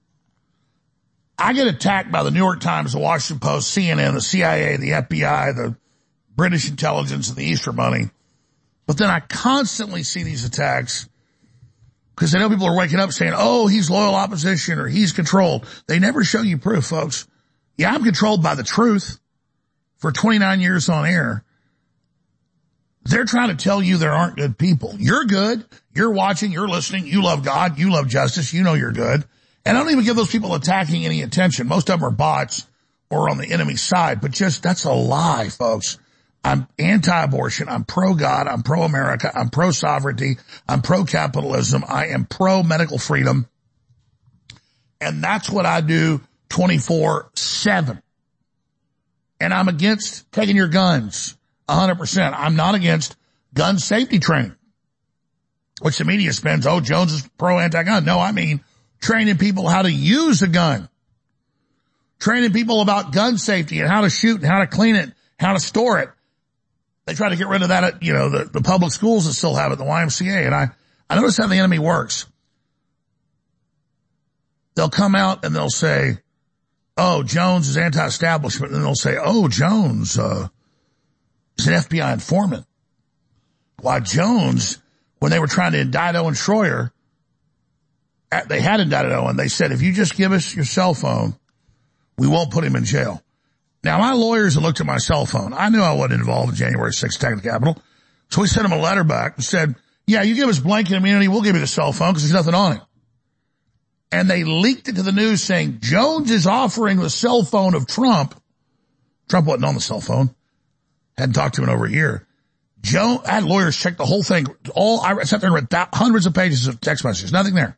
I get attacked by the New York Times, the Washington Post, CNN, the CIA, the FBI, the British intelligence, and the Easter Bunny. But then I constantly see these attacks because I know people are waking up saying, oh, he's loyal opposition or he's controlled. They never show you proof, folks. Yeah, I'm controlled by the truth. For 29 years on air, they're trying to tell you there aren't good people. You're good. You're watching. You're listening. You love God. You love justice. You know you're good. And I don't even give those people attacking any attention. Most of them are bots or on the enemy side. But just, that's a lie, folks. I'm anti-abortion. I'm pro-God. I'm pro-America. I'm pro-sovereignty. I'm pro-capitalism. I am pro-medical freedom. And that's what I do 24/7. And I'm against taking your guns 100%. I'm not against gun safety training, which the media spends, oh, Jones is pro-anti-gun. No, I mean training people how to use a gun, training people about gun safety and how to shoot and how to clean it, how to store it. They try to get rid of that at, the public schools that still have it, the YMCA. And I notice how the enemy works. They'll come out and they'll say, oh, Jones is anti-establishment. And then they'll say, oh, Jones is an FBI informant. Why, Jones, when they were trying to indict Owen Schroyer, they had indicted Owen. They said, if you just give us your cell phone, we won't put him in jail. Now, my lawyers had looked at my cell phone. I knew I wasn't involved in January 6th attack on the Capitol. So we sent him a letter back and said, yeah, you give us blanket immunity, we'll give you the cell phone because there's nothing on it. And they leaked it to the news saying Jones is offering the cell phone of Trump. Trump wasn't on the cell phone. Hadn't talked to him in over a year. I had lawyers check the whole thing. I sat there and read hundreds of pages of text messages. Nothing there.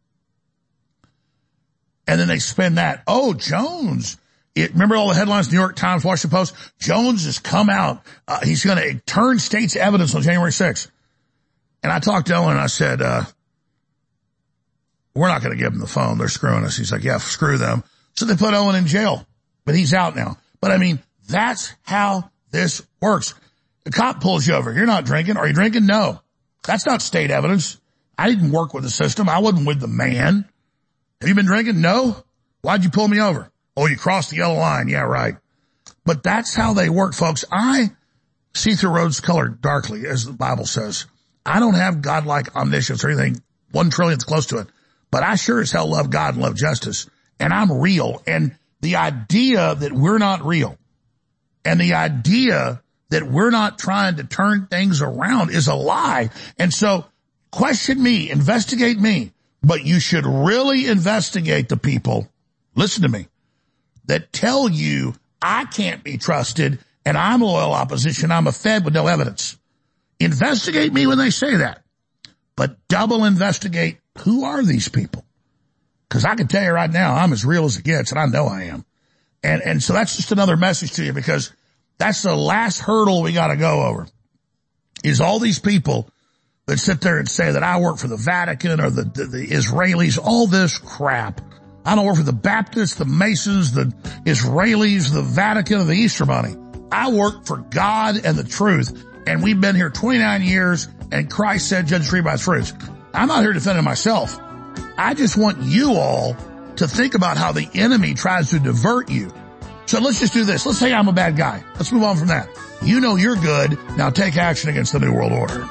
And then they spin that. Oh, Jones. Remember all the headlines, New York Times, Washington Post? Jones has come out. He's going to turn state's evidence on January 6th. And I talked to Owen and I said, we're not going to give them the phone. They're screwing us. He's like, yeah, screw them. So they put Owen in jail, but he's out now. But I mean, that's how this works. The cop pulls you over. You're not drinking. Are you drinking? No. That's not state evidence. I didn't work with the system. I wasn't with the man. Have you been drinking? No. Why'd you pull me over? Oh, you crossed the yellow line. Yeah, right. But that's how they work, folks. I see through roads colored darkly, as the Bible says. I don't have godlike omniscience or anything 1 trillionth close to it. But I sure as hell love God and love justice. And I'm real. And the idea that we're not real and the idea that we're not trying to turn things around is a lie. And so question me, investigate me, but you should really investigate the people, listen to me, that tell you I can't be trusted and I'm loyal opposition. I'm a Fed with no evidence. Investigate me when they say that, but double investigate. Who are these people? Because I can tell you right now, I'm as real as it gets, and I know I am. And so that's just another message to you, because that's the last hurdle we got to go over, is all these people that sit there and say that I work for the Vatican or the Israelis, all this crap. I don't work for the Baptists, the Masons, the Israelis, the Vatican, or the Easter Bunny. I work for God and the truth, and we've been here 29 years, and Christ said, judge a tree by its fruits. I'm not here defending myself. I just want you all to think about how the enemy tries to divert you. So let's just do this. Let's say I'm a bad guy. Let's move on from that. You know you're good. Now take action against the New World Order.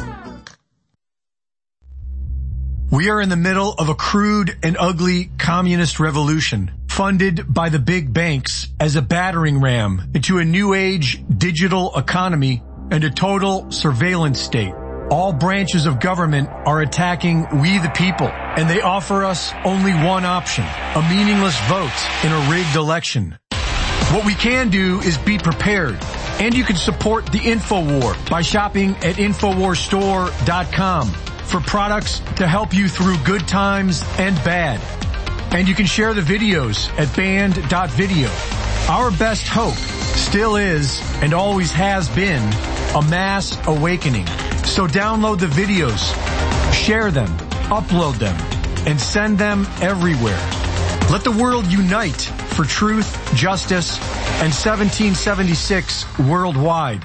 We are in the middle of a crude and ugly communist revolution, funded by the big banks as a battering ram into a new age digital economy and a total surveillance state. All branches of government are attacking we the people, and they offer us only one option, a meaningless vote in a rigged election. What we can do is be prepared, and you can support the InfoWar by shopping at InfoWarsStore.com for products to help you through good times and bad. And you can share the videos at band.video. Our best hope still is, and always has been, a mass awakening. So download the videos, share them, upload them, and send them everywhere. Let the world unite for truth, justice, and 1776 worldwide.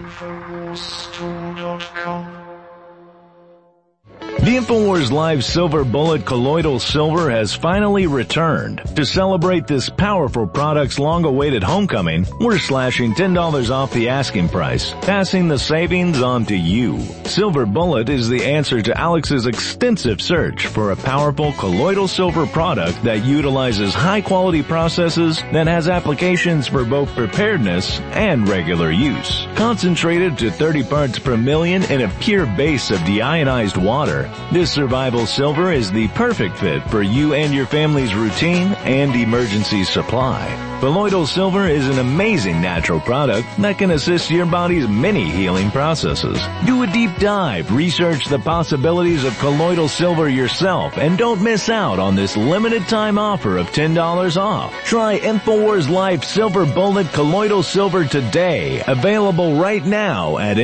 The InfoWars Live Silver Bullet Colloidal Silver has finally returned. To celebrate this powerful product's long-awaited homecoming, we're slashing $10 off the asking price, passing the savings on to you. Silver Bullet is the answer to Alex's extensive search for a powerful colloidal silver product that utilizes high-quality processes that has applications for both preparedness and regular use. Concentrated to 30 parts per million in a pure base of deionized water, this survival silver is the perfect fit for you and your family's routine and emergency supply. Colloidal silver is an amazing natural product that can assist your body's many healing processes. Do a deep dive, research the possibilities of colloidal silver yourself, and don't miss out on this limited time offer of $10 off. Try InfoWars Life Silver Bullet Colloidal Silver today, available right now at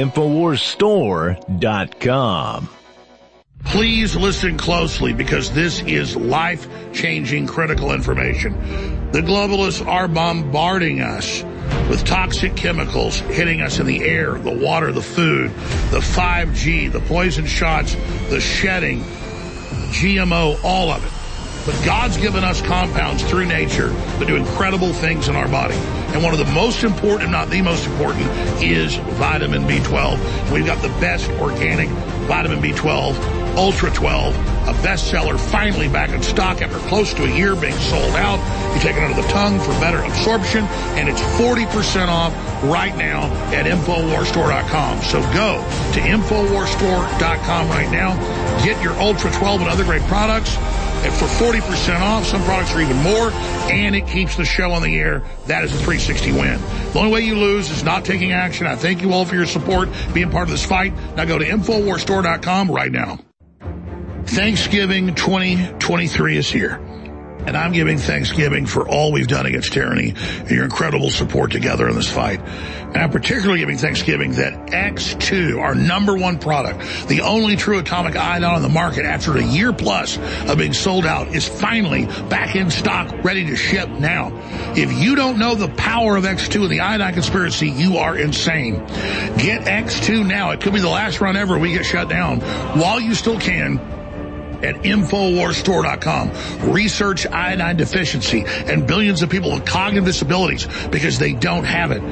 InfoWarsStore.com. Please listen closely, because this is life-changing critical information. The globalists are bombarding us with toxic chemicals hitting us in the air, the water, the food, the 5G, the poison shots, the shedding, GMO, all of it. But God's given us compounds through nature that do incredible things in our body. And one of the most important, if not the most important, is vitamin B12. We've got the best organic vitamin B12, Ultra 12, a bestseller, finally back in stock after close to a year being sold out. You take it under the tongue for better absorption, and it's 40% off right now at InfoWarsStore.com. So go to InfoWarsStore.com right now. Get your Ultra 12 and other great products. And for 40% off, some products are even more, and it keeps the show on the air. That is a 360 win. The only way you lose is not taking action. I thank you all for your support, being part of this fight. Now go to InfoWarsStore.com right now. Thanksgiving 2023 is here. And I'm giving Thanksgiving for all we've done against tyranny and your incredible support together in this fight. And I'm particularly giving Thanksgiving that X2, our number one product, the only true atomic iodine on the market after a year plus of being sold out, is finally back in stock, ready to ship now. If you don't know the power of X2 and the iodine conspiracy, you are insane. Get X2 now. It could be the last run ever we get shut down while you still can. At InfoWarsStore.com. Research iodine deficiency and billions of people with cognitive disabilities because they don't have it.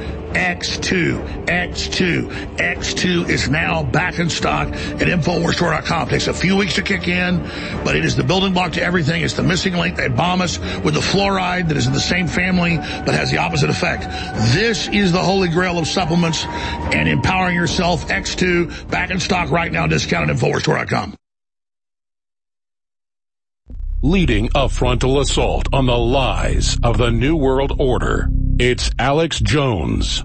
X2 is now back in stock at InfoWarsStore.com. It takes a few weeks to kick in, but it is the building block to everything. It's the missing link. They bomb us with the fluoride that is in the same family but has the opposite effect. This is the holy grail of supplements and empowering yourself. X2 back in stock right now. Discount at InfoWarsStore.com. Leading a frontal assault on the lies of the New World Order, it's Alex Jones.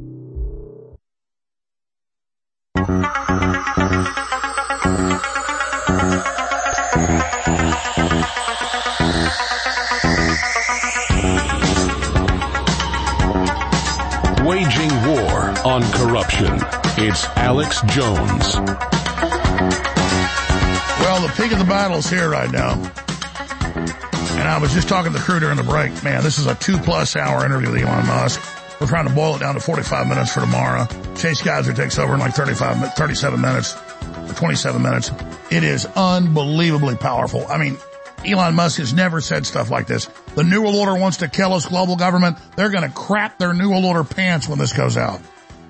Waging war on corruption, it's Alex Jones. Well, the peak of the battle is here right now. And I was just talking to the crew during the break. Man, this is a 2+ hour interview with Elon Musk. We're trying to boil it down to 45 minutes for tomorrow. Chase Geiser takes over in like 37 minutes, 27 minutes. It is unbelievably powerful. I mean, Elon Musk has never said stuff like this. The New World Order wants to kill us, global government. They're going to crap their New World Order pants when this goes out.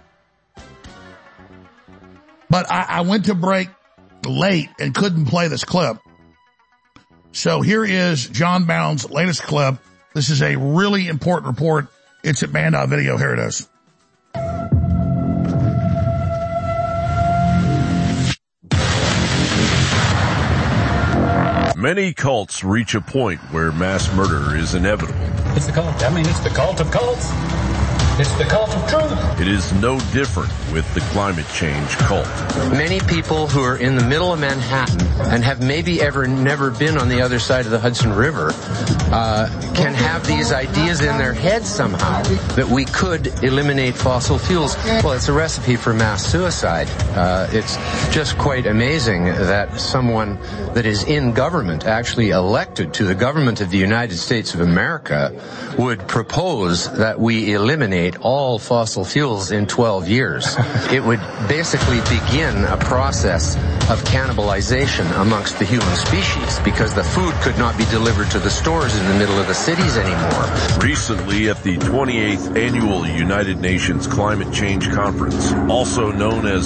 But I went to break late and couldn't play this clip. So here is John Bound's latest clip. This is a really important report. It's at band.video. Here it is. Many cults reach a point where mass murder is inevitable. It's the cult. I mean, it's the cult of cults. It's the cult of truth. It is no different with the climate change cult. Many people who are in the middle of Manhattan and have maybe never been on the other side of the Hudson River can have these ideas in their heads somehow that we could eliminate fossil fuels. Well, it's a recipe for mass suicide. It's just quite amazing that someone that is in government, actually elected to the government of the United States of America, would propose that we eliminate all fossil fuels in 12 years. It would basically begin a process of cannibalization amongst the human species because the food could not be delivered to the stores in the middle of the cities anymore. Recently at the 28th Annual United Nations Climate Change Conference, also known as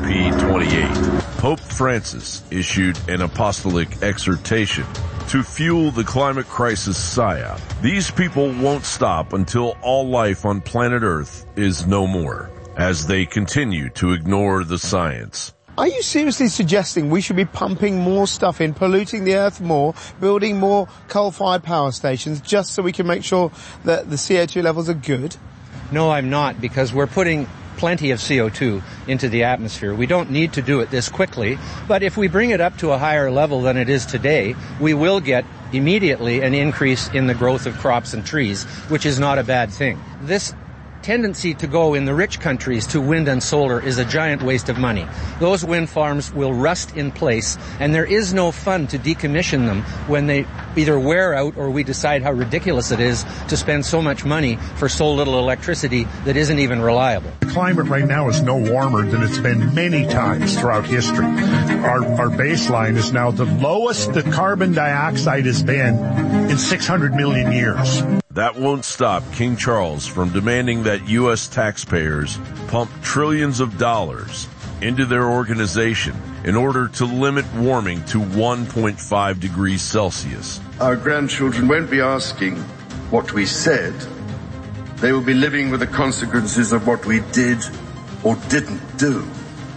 COP28, Pope Francis issued an apostolic exhortation to fuel the climate crisis psyop. These people won't stop until all life on planet Earth is no more, as they continue to ignore the science. Are you seriously suggesting we should be pumping more stuff in, polluting the earth more, building more coal-fired power stations just so we can make sure that the CO2 levels are good? No, I'm not, because we're putting plenty of CO2 into the atmosphere. We don't need to do it this quickly, but if we bring it up to a higher level than it is today, we will get immediately an increase in the growth of crops and trees, which is not a bad thing. This tendency to go in the rich countries to wind and solar is a giant waste of money. Those wind farms will rust in place, and there is no fun to decommission them when they either wear out or we decide how ridiculous it is to spend so much money for so little electricity that isn't even reliable. The climate right now is no warmer than it's been many times throughout history. Our baseline is now the lowest the carbon dioxide has been in 600 million years. That won't stop King Charles from demanding that U.S. taxpayers pump trillions of dollars into their organization in order to limit warming to 1.5 degrees Celsius. Our grandchildren won't be asking what we said. They will be living with the consequences of what we did or didn't do.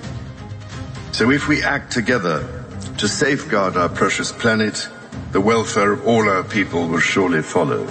So if we act together to safeguard our precious planet, the welfare of all our people will surely follow.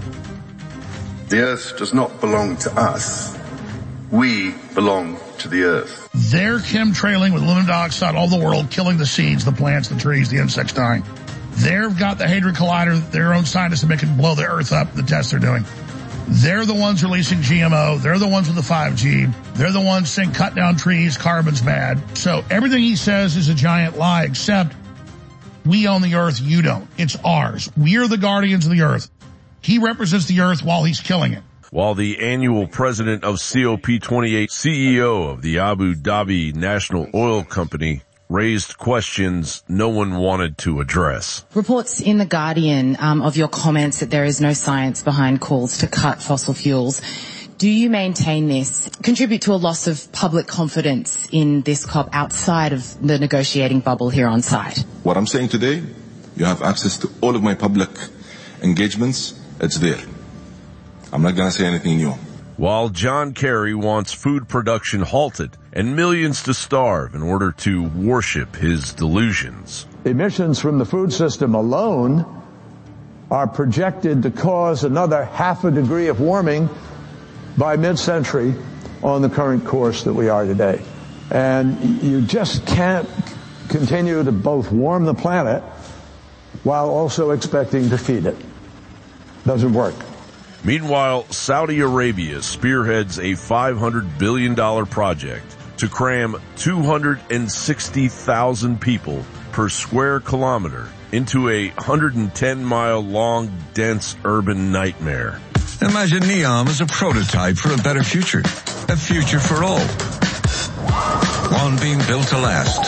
The earth does not belong to us. We belong to the earth. They're chemtrailing with aluminum dioxide all the world, killing the seeds, the plants, the trees, the insects dying. They've got the Hadron Collider, their own scientists that can blow the earth up, the tests they're doing. They're the ones releasing GMO. They're the ones with the 5G. They're the ones saying cut down trees, carbon's bad. So everything he says is a giant lie, except we own the earth, you don't. It's ours. We are the guardians of the earth. He represents the earth while he's killing it. While the annual president of COP28, CEO of the Abu Dhabi National Oil Company, raised questions no one wanted to address. Reports in The Guardian of your comments that there is no science behind calls to cut fossil fuels. Do you maintain this contribute to a loss of public confidence in this COP outside of the negotiating bubble here on site? What I'm saying today, you have access to all of my public engagements. It's there. I'm not going to say anything new. While John Kerry wants food production halted and millions to starve in order to worship his delusions. Emissions from the food system alone are projected to cause another 0.5 degree of warming by mid-century on the current course that we are today. And you just can't continue to both warm the planet while also expecting to feed it. Doesn't work. Meanwhile, Saudi Arabia spearheads a $500 billion project to cram 260,000 people per square kilometer into a 110-mile-long, dense urban nightmare. Imagine NEOM as a prototype for a better future. A future for all. One being built to last.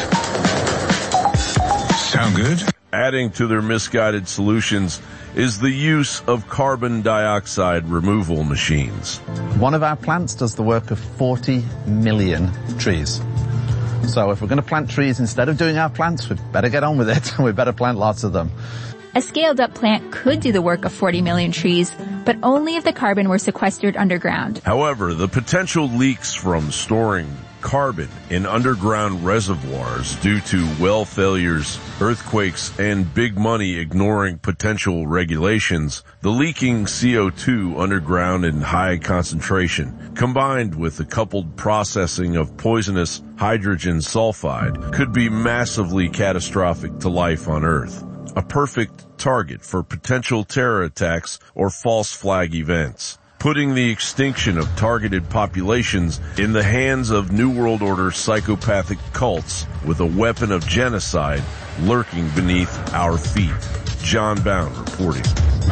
Sound good? Adding to their misguided solutions is the use of carbon dioxide removal machines. One of our plants does the work of 40 million trees. So if we're going to plant trees instead of doing our plants, we'd better get on with it. We better plant lots of them. A scaled-up plant could do the work of 40 million trees, but only if the carbon were sequestered underground. However, the potential leaks from storing carbon in underground reservoirs due to well failures, earthquakes, and big money ignoring potential regulations, the leaking CO2 underground in high concentration, combined with the coupled processing of poisonous hydrogen sulfide, could be massively catastrophic to life on Earth. A perfect target for potential terror attacks or false flag events, putting the extinction of targeted populations in the hands of New World Order psychopathic cults with a weapon of genocide lurking beneath our feet. John Bound reporting.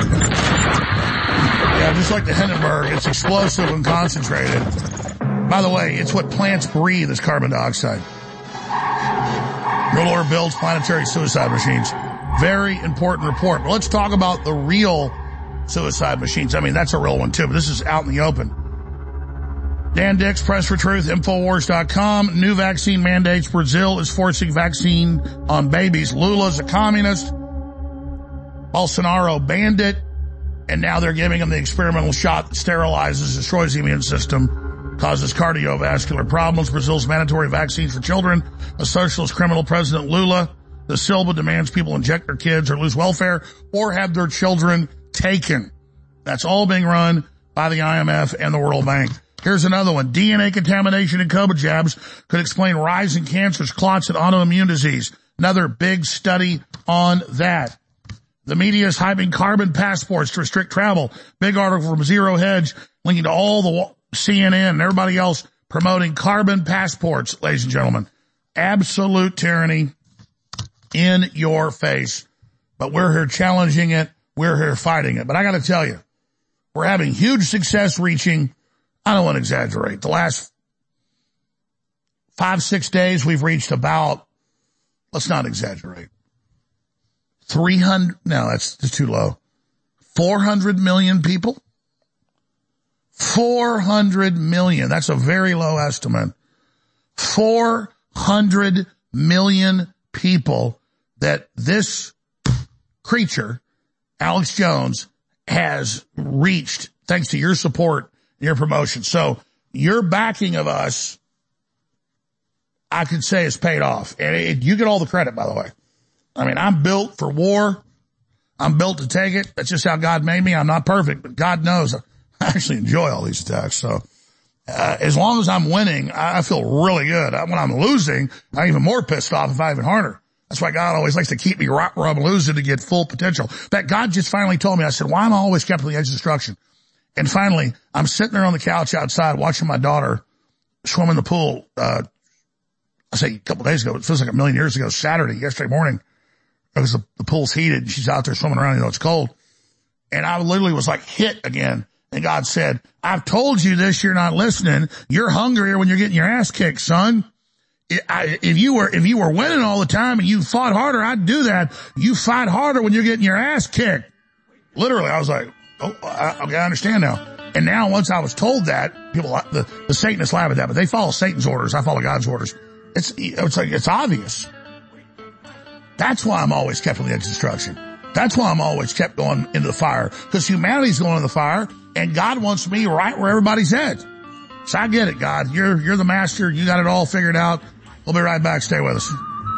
Yeah, just like the Hindenburg, it's explosive and concentrated. By the way, it's what plants breathe is carbon dioxide. New World Order builds planetary suicide machines. Very important report. But let's talk about the real suicide machines. I mean, that's a real one too, but this is out in the open. Dan Dix, Press for Truth, Infowars.com. New vaccine mandates. Brazil is forcing vaccine on babies. Lula's a communist. Bolsonaro banned it. And now they're giving him the experimental shot that sterilizes, destroys the immune system, causes cardiovascular problems. Brazil's mandatory vaccines for children. A socialist criminal President Lula. The Silva demands people inject their kids or lose welfare or have their children taken. That's all being run by the IMF and the World Bank. Here's another one. DNA contamination in COVID jabs could explain rising cancers, clots, and autoimmune disease. Another big study on that. The media is hyping carbon passports to restrict travel. Big article from Zero Hedge linking to all the CNN and everybody else promoting carbon passports, ladies and gentlemen. Absolute tyranny in your face. But we're here challenging it. We're here fighting it. But I got to tell you, we're having huge success reaching, I don't want to exaggerate, the last 5-6 days we've reached about, let's not exaggerate, 300, no, that's just too low, 400 million people? 400 million. That's a very low estimate. 400 million people that this creature, Alex Jones, has reached thanks to your support, your promotion. So your backing of us, I could say, has paid off. And you get all the credit, by the way. I mean, I'm built for war. I'm built to take it. That's just how God made me. I'm not perfect, but God knows I actually enjoy all these attacks. So as long as I'm winning, I feel really good. When I'm losing, I'm even more pissed off, if I even harder. That's why God always likes to keep me right where I'm losing to get full potential. In fact, God just finally told me, I said, why am I always kept on the edge of destruction? And finally, I'm sitting there on the couch outside watching my daughter swim in the pool, I say a couple days ago, it feels like a million years ago, yesterday morning, because the pool's heated and she's out there swimming around, it's cold. And I literally was like hit again. And God said, I've told you this, you're not listening. You're hungrier when you're getting your ass kicked, son. If you were winning all the time and you fought harder, I'd do that. You fight harder when you're getting your ass kicked. Literally, I was like, oh, okay, I understand now. And now once I was told that, people, the Satanists laugh at that, but they follow Satan's orders. I follow God's orders. It's obvious. That's why I'm always kept on the edge of destruction. That's why I'm always kept going into the fire. Because humanity's going into the fire and God wants me right where everybody's at. So I get it, God. You're the master. You got it all figured out. We'll be right back. Stay with us.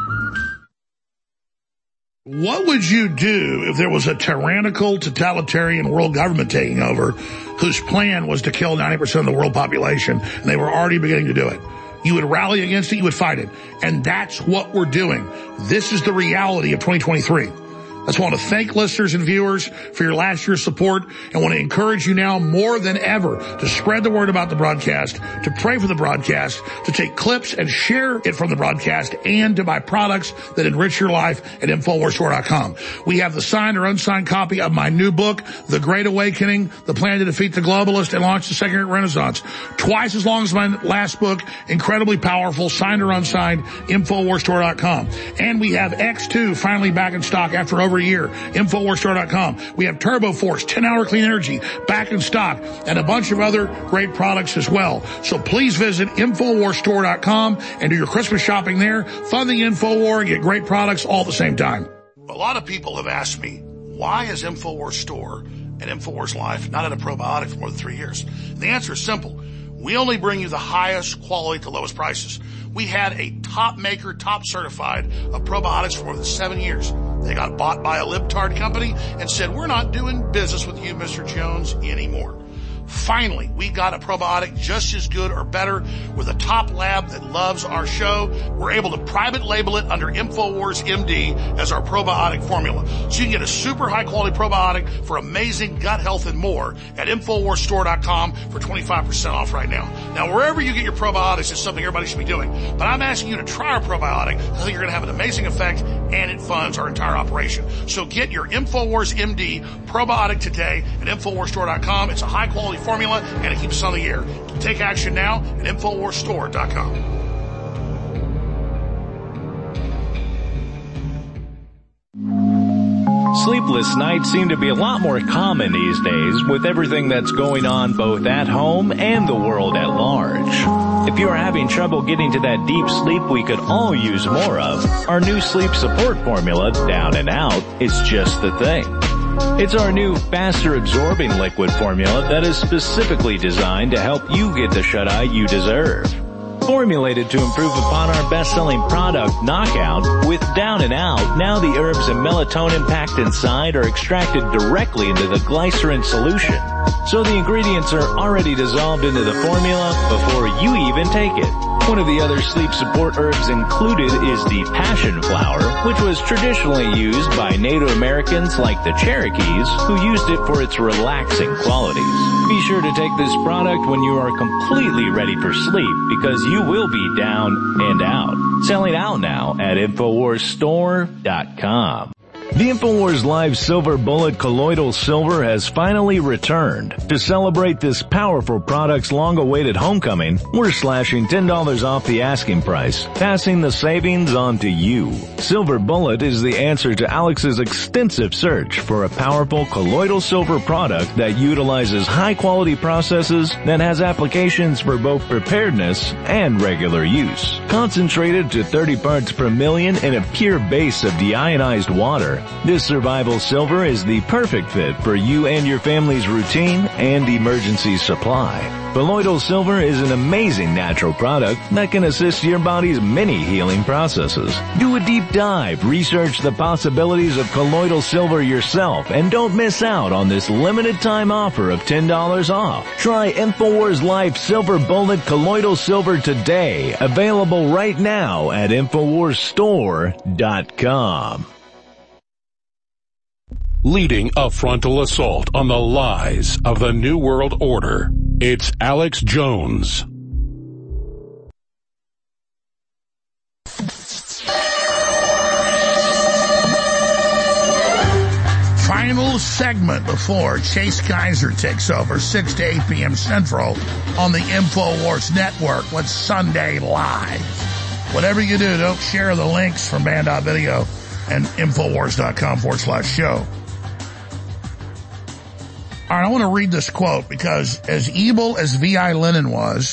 What would you do if there was a tyrannical, totalitarian world government taking over whose plan was to kill 90% of the world population, and they were already beginning to do it? You would rally against it. You would fight it. And that's what we're doing. This is the reality of 2023. I just want to thank listeners and viewers for your last year's support and want to encourage you now more than ever to spread the word about the broadcast, to pray for the broadcast, to take clips and share it from the broadcast, and to buy products that enrich your life at InfoWarsStore.com. We have the signed or unsigned copy of my new book, The Great Awakening, The Plan to Defeat the Globalist and Launch the Second Great Renaissance. Twice as long as my last book, incredibly powerful, signed or unsigned, InfoWarsStore.com. And we have X2 finally back in stock after over a year, InfoWarsStore.com. We have Turbo Force, 10-hour clean energy, back in stock, and a bunch of other great products as well. So please visit InfoWarsStore.com and do your Christmas shopping there. Fund the InfoWar and get great products all at the same time. A lot of people have asked me, why is InfoWars Store and InfoWars Life not at a probiotic for more than 3 years? And the answer is simple. We only bring you the highest quality to lowest prices. We had a top maker, top certified of probiotics for more than 7 years. They got bought by a libtard company and said, we're not doing business with you, Mr. Jones, anymore. Finally, we got a probiotic just as good or better with a top lab that loves our show. We're able to private label it under InfoWars MD as our probiotic formula. So you can get a super high quality probiotic for amazing gut health and more at InfoWarsStore.com for 25% off right now. Now, wherever you get your probiotics is something everybody should be doing. But I'm asking you to try our probiotic. I think you're going to have an amazing effect, and it funds our entire operation. So get your InfoWars MD probiotic today at InfoWarsStore.com. It's a high quality formula, and it keeps us on the air. Take action now at InfoWarsStore.com. Sleepless nights seem to be a lot more common these days with everything that's going on both at home and the world at large. If you are having trouble getting to that deep sleep we could all use more of, our new sleep support formula, Down and Out, is just the thing. It's our new faster absorbing liquid formula that is specifically designed to help you get the shut-eye you deserve. Formulated to improve upon our best-selling product, Knockout, with Down and Out, now the herbs and melatonin packed inside are extracted directly into the glycerin solution. So the ingredients are already dissolved into the formula before you even take it. One of the other sleep support herbs included is the passion flower, which was traditionally used by Native Americans like the Cherokees, who used it for its relaxing qualities. Be sure to take this product when you are completely ready for sleep, because you will be down and out. Selling out now at InfoWarsStore.com. The InfoWars Live Silver Bullet Colloidal Silver has finally returned. To celebrate this powerful product's long-awaited homecoming, we're slashing $10 off the asking price, passing the savings on to you. Silver Bullet is the answer to Alex's extensive search for a powerful colloidal silver product that utilizes high-quality processes that has applications for both preparedness and regular use. Concentrated to 30 parts per million in a pure base of deionized water, this survival silver is the perfect fit for you and your family's routine and emergency supply. Colloidal silver is an amazing natural product that can assist your body's many healing processes. Do a deep dive, research the possibilities of colloidal silver yourself, and don't miss out on this limited time offer of $10 off. Try InfoWars Life Silver Bullet Colloidal Silver today, available right now at InfoWarsStore.com. Leading a frontal assault on the lies of the New World Order, it's Alex Jones. Final segment before Chase Geiser takes over, 6 to 8 p.m. Central on the InfoWars Network with Sunday Live. Whatever you do, don't share the links from Band.video and Infowars.com/show. All right, I want to read this quote because as evil as V.I. Lenin was,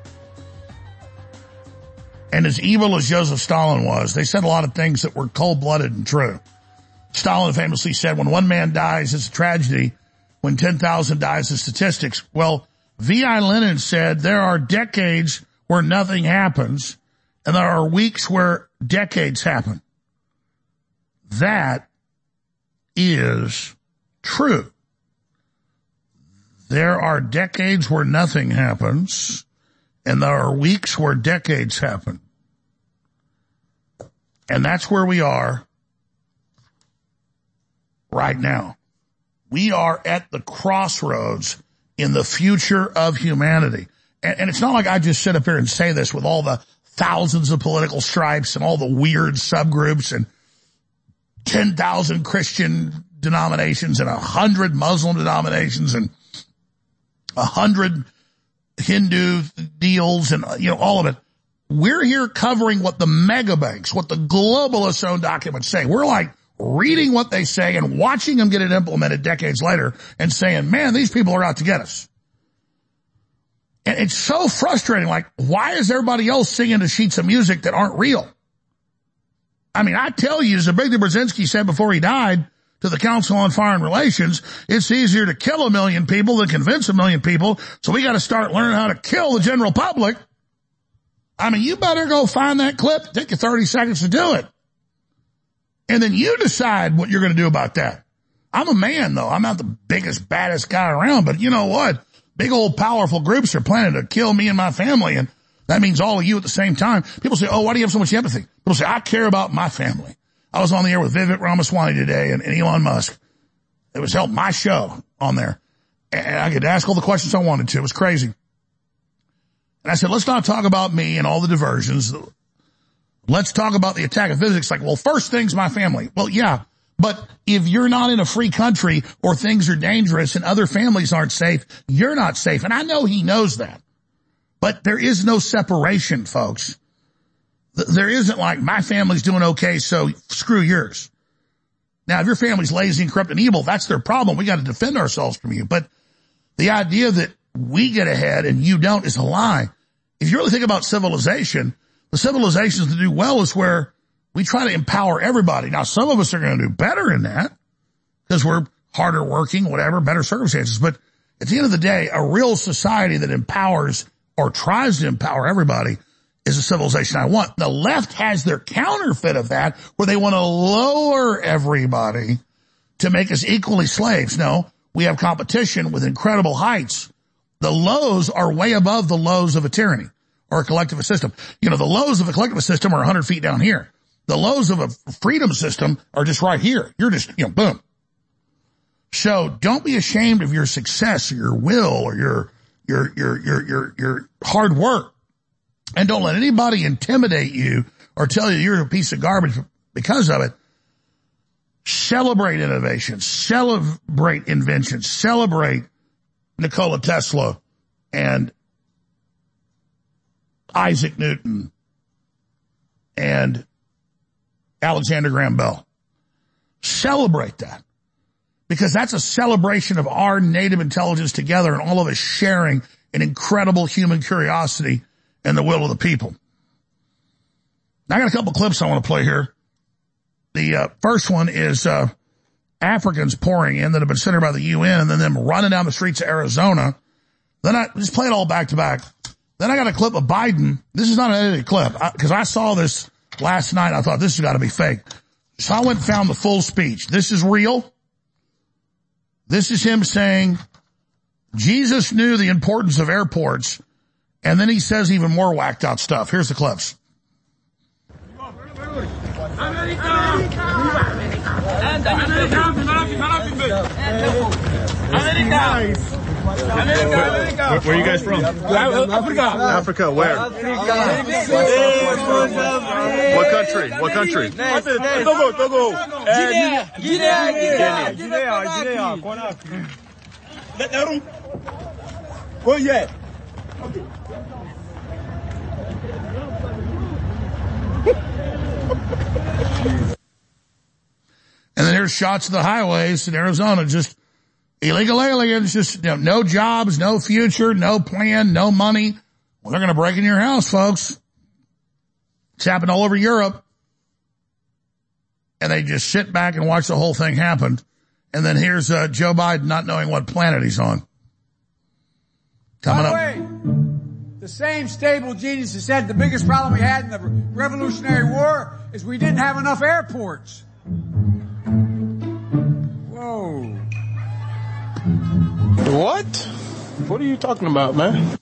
and as evil as Joseph Stalin was, they said a lot of things that were cold-blooded and true. Stalin famously said, when one man dies, it's a tragedy. When 10,000 dies, it's statistics. Well, V.I. Lenin said there are decades where nothing happens, and there are weeks where decades happen. That is true. There are decades where nothing happens, and there are weeks where decades happen. And that's where we are right now. We are at the crossroads in the future of humanity. And it's not like I just sit up here and say this with all the thousands of political stripes and all the weird subgroups and 10,000 Christian denominations and 100 Muslim denominations and 100 Hindu deals and, all of it. We're here covering what the mega banks, what the globalists' own documents say. We're like reading what they say and watching them get it implemented decades later and saying, man, these people are out to get us. And it's so frustrating. Like, why is everybody else singing to sheets of music that aren't real? I mean, I tell you, as Zbigniew Brzezinski said before he died to the Council on Foreign Relations, it's easier to kill 1 million people than convince 1 million people. So we got to start learning how to kill the general public. I mean, you better go find that clip. Take you 30 seconds to do it. And then you decide what you're going to do about that. I'm a man, though. I'm not the biggest, baddest guy around, but you know what? Big old powerful groups are planning to kill me and my family, and that means all of you at the same time. People say, oh, why do you have so much empathy? People say, I care about my family. I was on the air with Vivek Ramaswamy today and Elon Musk. It was helped my show on there. And I could ask all the questions I wanted to. It was crazy. And I said, let's not talk about me and all the diversions. Let's talk about the attack of physics. Like, well, first thing's my family. Well, yeah, but if you're not in a free country or things are dangerous and other families aren't safe, you're not safe. And I know he knows that. But there is no separation, folks. There isn't like my family's doing okay, so screw yours. Now, if your family's lazy and corrupt and evil, that's their problem. We got to defend ourselves from you. But the idea that we get ahead and you don't is a lie. If you really think about civilization, the civilizations that do well is where we try to empower everybody. Now, some of us are going to do better in that because we're harder working, whatever, better circumstances. But at the end of the day, a real society that empowers or tries to empower everybody is a civilization I want. The left has their counterfeit of that where they want to lower everybody to make us equally slaves. No, we have competition with incredible heights. The lows are way above the lows of a tyranny or a collectivist system. The lows of a collectivist system are 100 feet down here. The lows of a freedom system are just right here. You're just, boom. So don't be ashamed of your success or your will or your hard work. And don't let anybody intimidate you or tell you you're a piece of garbage because of it. Celebrate innovation. Celebrate invention. Celebrate Nikola Tesla and Isaac Newton and Alexander Graham Bell. Celebrate that. Because that's a celebration of our native intelligence together and all of us sharing an incredible human curiosity and the will of the people. Now, I got a couple clips I want to play here. The first one is Africans pouring in that have been sent here by the UN and then them running down the streets of Arizona. Then I just play it all back to back. Then I got a clip of Biden. This is not an edited clip because I saw this last night. I thought this has got to be fake. So I went and found the full speech. This is real. This is him saying Jesus knew the importance of airports, and then he says even more whacked out stuff. Here's the clips. Where are you guys from? Africa, where? What country? What country? Togo. Guinea. And then here's shots of the highways in Arizona, just illegal aliens, just no jobs, no future, no plan, no money. Well, they're going to break in your house, folks. It's happened all over Europe. And they just sit back and watch the whole thing happen. And then here's Joe Biden not knowing what planet he's on. Coming up. By the way, the same stable genius that said the biggest problem we had in the Revolutionary War is we didn't have enough airports. Whoa. What? What are you talking about, man?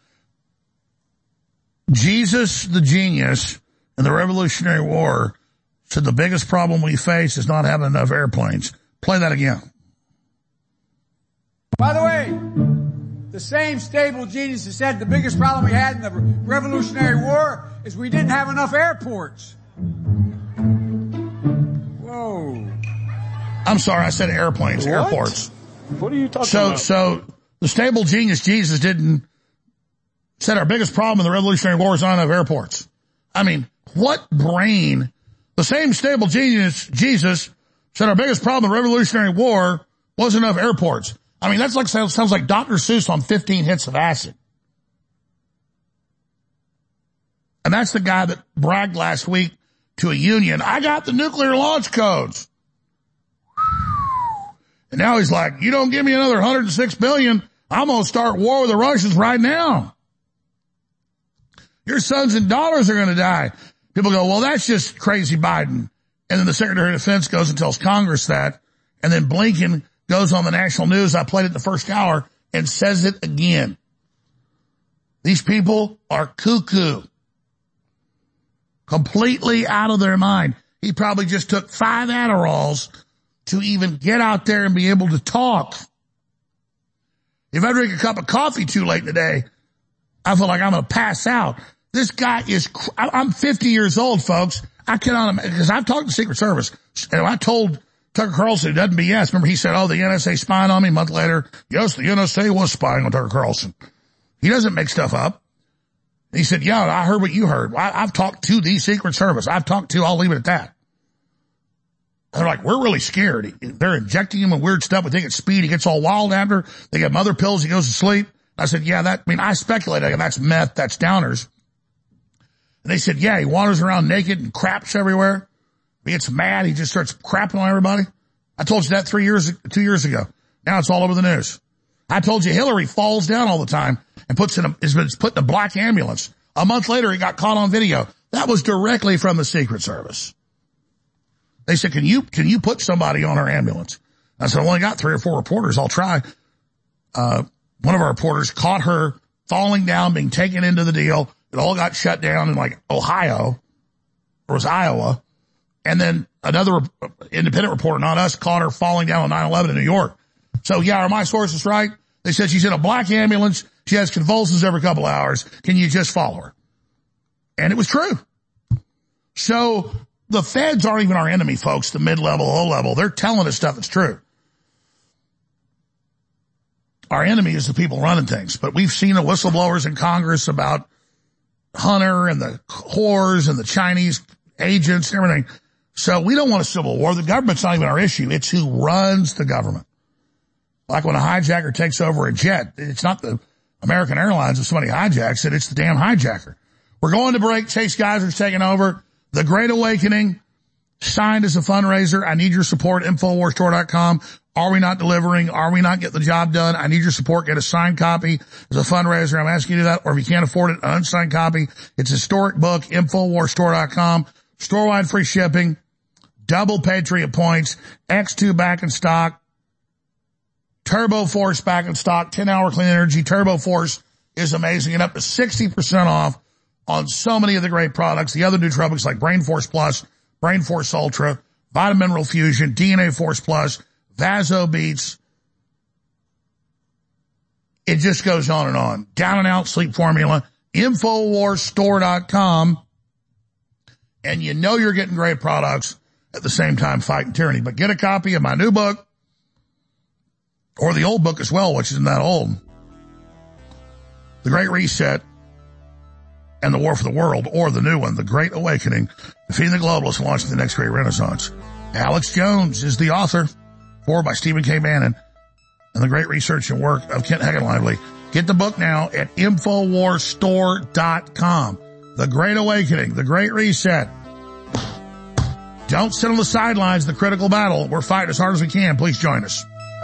Jesus, the genius, in the Revolutionary War said the biggest problem we face is not having enough airplanes. Play that again. By the way, the same stable genius that said the biggest problem we had in the Revolutionary War is we didn't have enough airports. Whoa. I'm sorry, I said airplanes, What? airports. What are you talking about? So the stable genius Jesus said our biggest problem in the Revolutionary War is not enough airports. I mean, what brain? The same stable genius Jesus said our biggest problem in the Revolutionary War wasn't enough airports. I mean, sounds like Dr. Seuss on 15 hits of acid. And that's the guy that bragged last week to a union, I got the nuclear launch codes. And now he's like, you don't give me another $106 billion, I'm going to start war with the Russians right now. Your sons and daughters are going to die. People go, well, that's just crazy Biden. And then the Secretary of Defense goes and tells Congress that. And then Blinken goes on the national news, I played it the first hour, and says it again. These people are cuckoo. Completely out of their mind. He probably just took 5 Adderalls to even get out there and be able to talk. If I drink a cup of coffee too late today, I feel like I'm going to pass out. This guy is, I'm 50 years old, folks. I cannot, because I've talked to Secret Service, and I told Tucker Carlson, it doesn't BS. Remember he said, oh, the NSA spying on me. A month later, yes, the NSA was spying on Tucker Carlson. He doesn't make stuff up. He said, yeah, I heard what you heard. I've talked to the Secret Service. I'll leave it at that. And they're like, we're really scared. They're injecting him with weird stuff. We think it's speed. He gets all wild after. They give him other pills. He goes to sleep. I said, yeah, I speculated. That's meth. That's downers. And they said, yeah, he wanders around naked and craps everywhere. He gets mad. He just starts crapping on everybody. I told you that 2 years ago. Now it's all over the news. I told you Hillary falls down all the time and has been put in a black ambulance. A month later, he got caught on video. That was directly from the Secret Service. They said, can you put somebody on our ambulance? I said, I only got 3 or 4 reporters. I'll try. One of our reporters caught her falling down, being taken into the deal. It all got shut down in like Ohio, or it was Iowa. And then another independent reporter, not us, caught her falling down on 9/11 in New York. So yeah, are my sources right? They said she's in a black ambulance. She has convulsions every couple of hours. Can you just follow her? And it was true. So the feds aren't even our enemy, folks, the mid-level, low-level. They're telling us stuff that's true. Our enemy is the people running things. But we've seen the whistleblowers in Congress about Hunter and the whores and the Chinese agents and everything. So we don't want a civil war. The government's not even our issue. It's who runs the government. Like when a hijacker takes over a jet, it's not the American Airlines if somebody hijacks it, it's the damn hijacker. We're going to break. Chase Geiser's taking over. The Great Awakening, signed as a fundraiser. I need your support. InfoWarsStore.com. Are we not delivering? Are we not getting the job done? I need your support. Get a signed copy as a fundraiser. I'm asking you to do that. Or if you can't afford it, an unsigned copy. It's a historic book. InfoWarsStore.com. Store-wide free shipping. Double Patriot points. X2 back in stock. Turbo Force back in stock. 10-hour clean energy. Turbo Force is amazing and up to 60% off on so many of the great products. The other nootropics like Brain Force Plus, Brain Force Ultra, Vitamin Mineral Fusion, DNA Force Plus, Vaso Beats. It just goes on and on. Down and Out Sleep Formula, InfoWarsStore.com. And you know you're getting great products at the same time fighting tyranny. But get a copy of my new book or the old book as well, which isn't that old. The Great Reset and the War for the World, or the new one, The Great Awakening, Defeating the Globalists and Launching the Next Great Renaissance. Alex Jones is the author, forward by Stephen K. Bannon, and the great research and work of Kent Heckenlively. Get the book now at InfoWarsStore.com. The Great Awakening, The Great Reset. Don't sit on the sidelines, the critical battle. We're fighting as hard as we can. Please join us.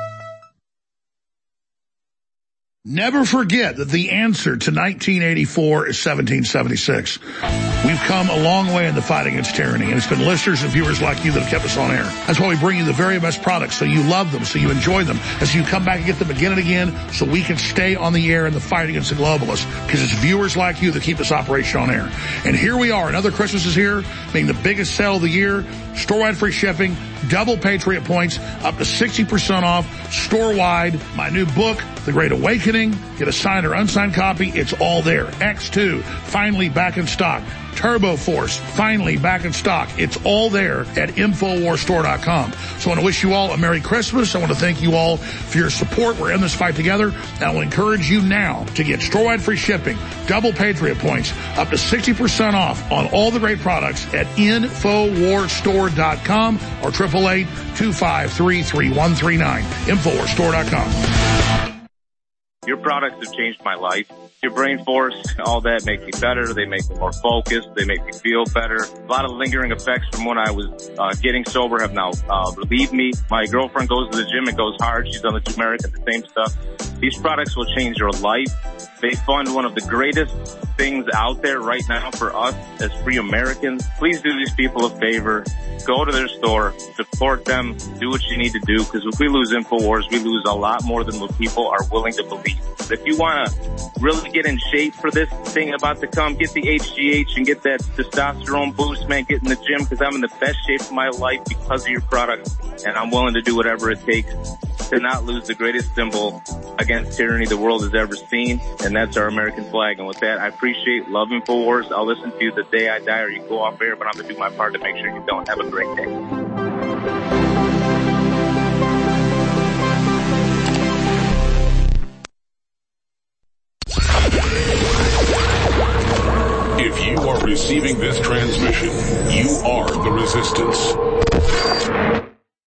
Never forget that the answer to 1984 is 1776. We've come a long way in the fight against tyranny, and it's been listeners and viewers like you that have kept us on air. That's why we bring you the very best products, so you love them, so you enjoy them, and so you come back and get them again and again, so we can stay on the air in the fight against the globalists, because it's viewers like you that keep this operation on air. And here we are. Another Christmas is here, being the biggest sale of the year. Store-wide free shipping. double Patriot points, up to 60% off, store-wide. My new book, The Great Awakening. Get a signed or unsigned copy. It's all there. X2, finally back in stock. Turbo Force, finally back in stock. It's all there at InfoWarsStore.com. So I want to wish you all a Merry Christmas. I want to thank you all for your support. We're in this fight together. And I will encourage you now to get store-wide free shipping, double Patriot points, up to 60% off on all the great products at InfoWarsStore.com or 888-253-3139. InfoWarsStore.com. Your products have changed my life. Your Brain Force, all that make me better. They make me more focused. They make me feel better. A lot of lingering effects from when I was getting sober have now relieved me. My girlfriend goes to the gym and goes hard. She's on the turmeric and the same stuff. These products will change your life. They fund one of the greatest things out there right now for us as free Americans. Please do these people a favor. Go to their store, support them, do what you need to do, because if we lose InfoWars, we lose a lot more than what people are willing to believe. If you want to really get in shape for this thing about to come, get the HGH and get that testosterone boost, man, get in the gym, because I'm in the best shape of my life because of your product, and I'm willing to do whatever it takes to not lose the greatest symbol against tyranny the world has ever seen, and that's our American flag. And with that, I appreciate, love InfoWars. I'll listen to you the day I die or you go off air, but I'm going to do my part to make sure you don't. Have a great day.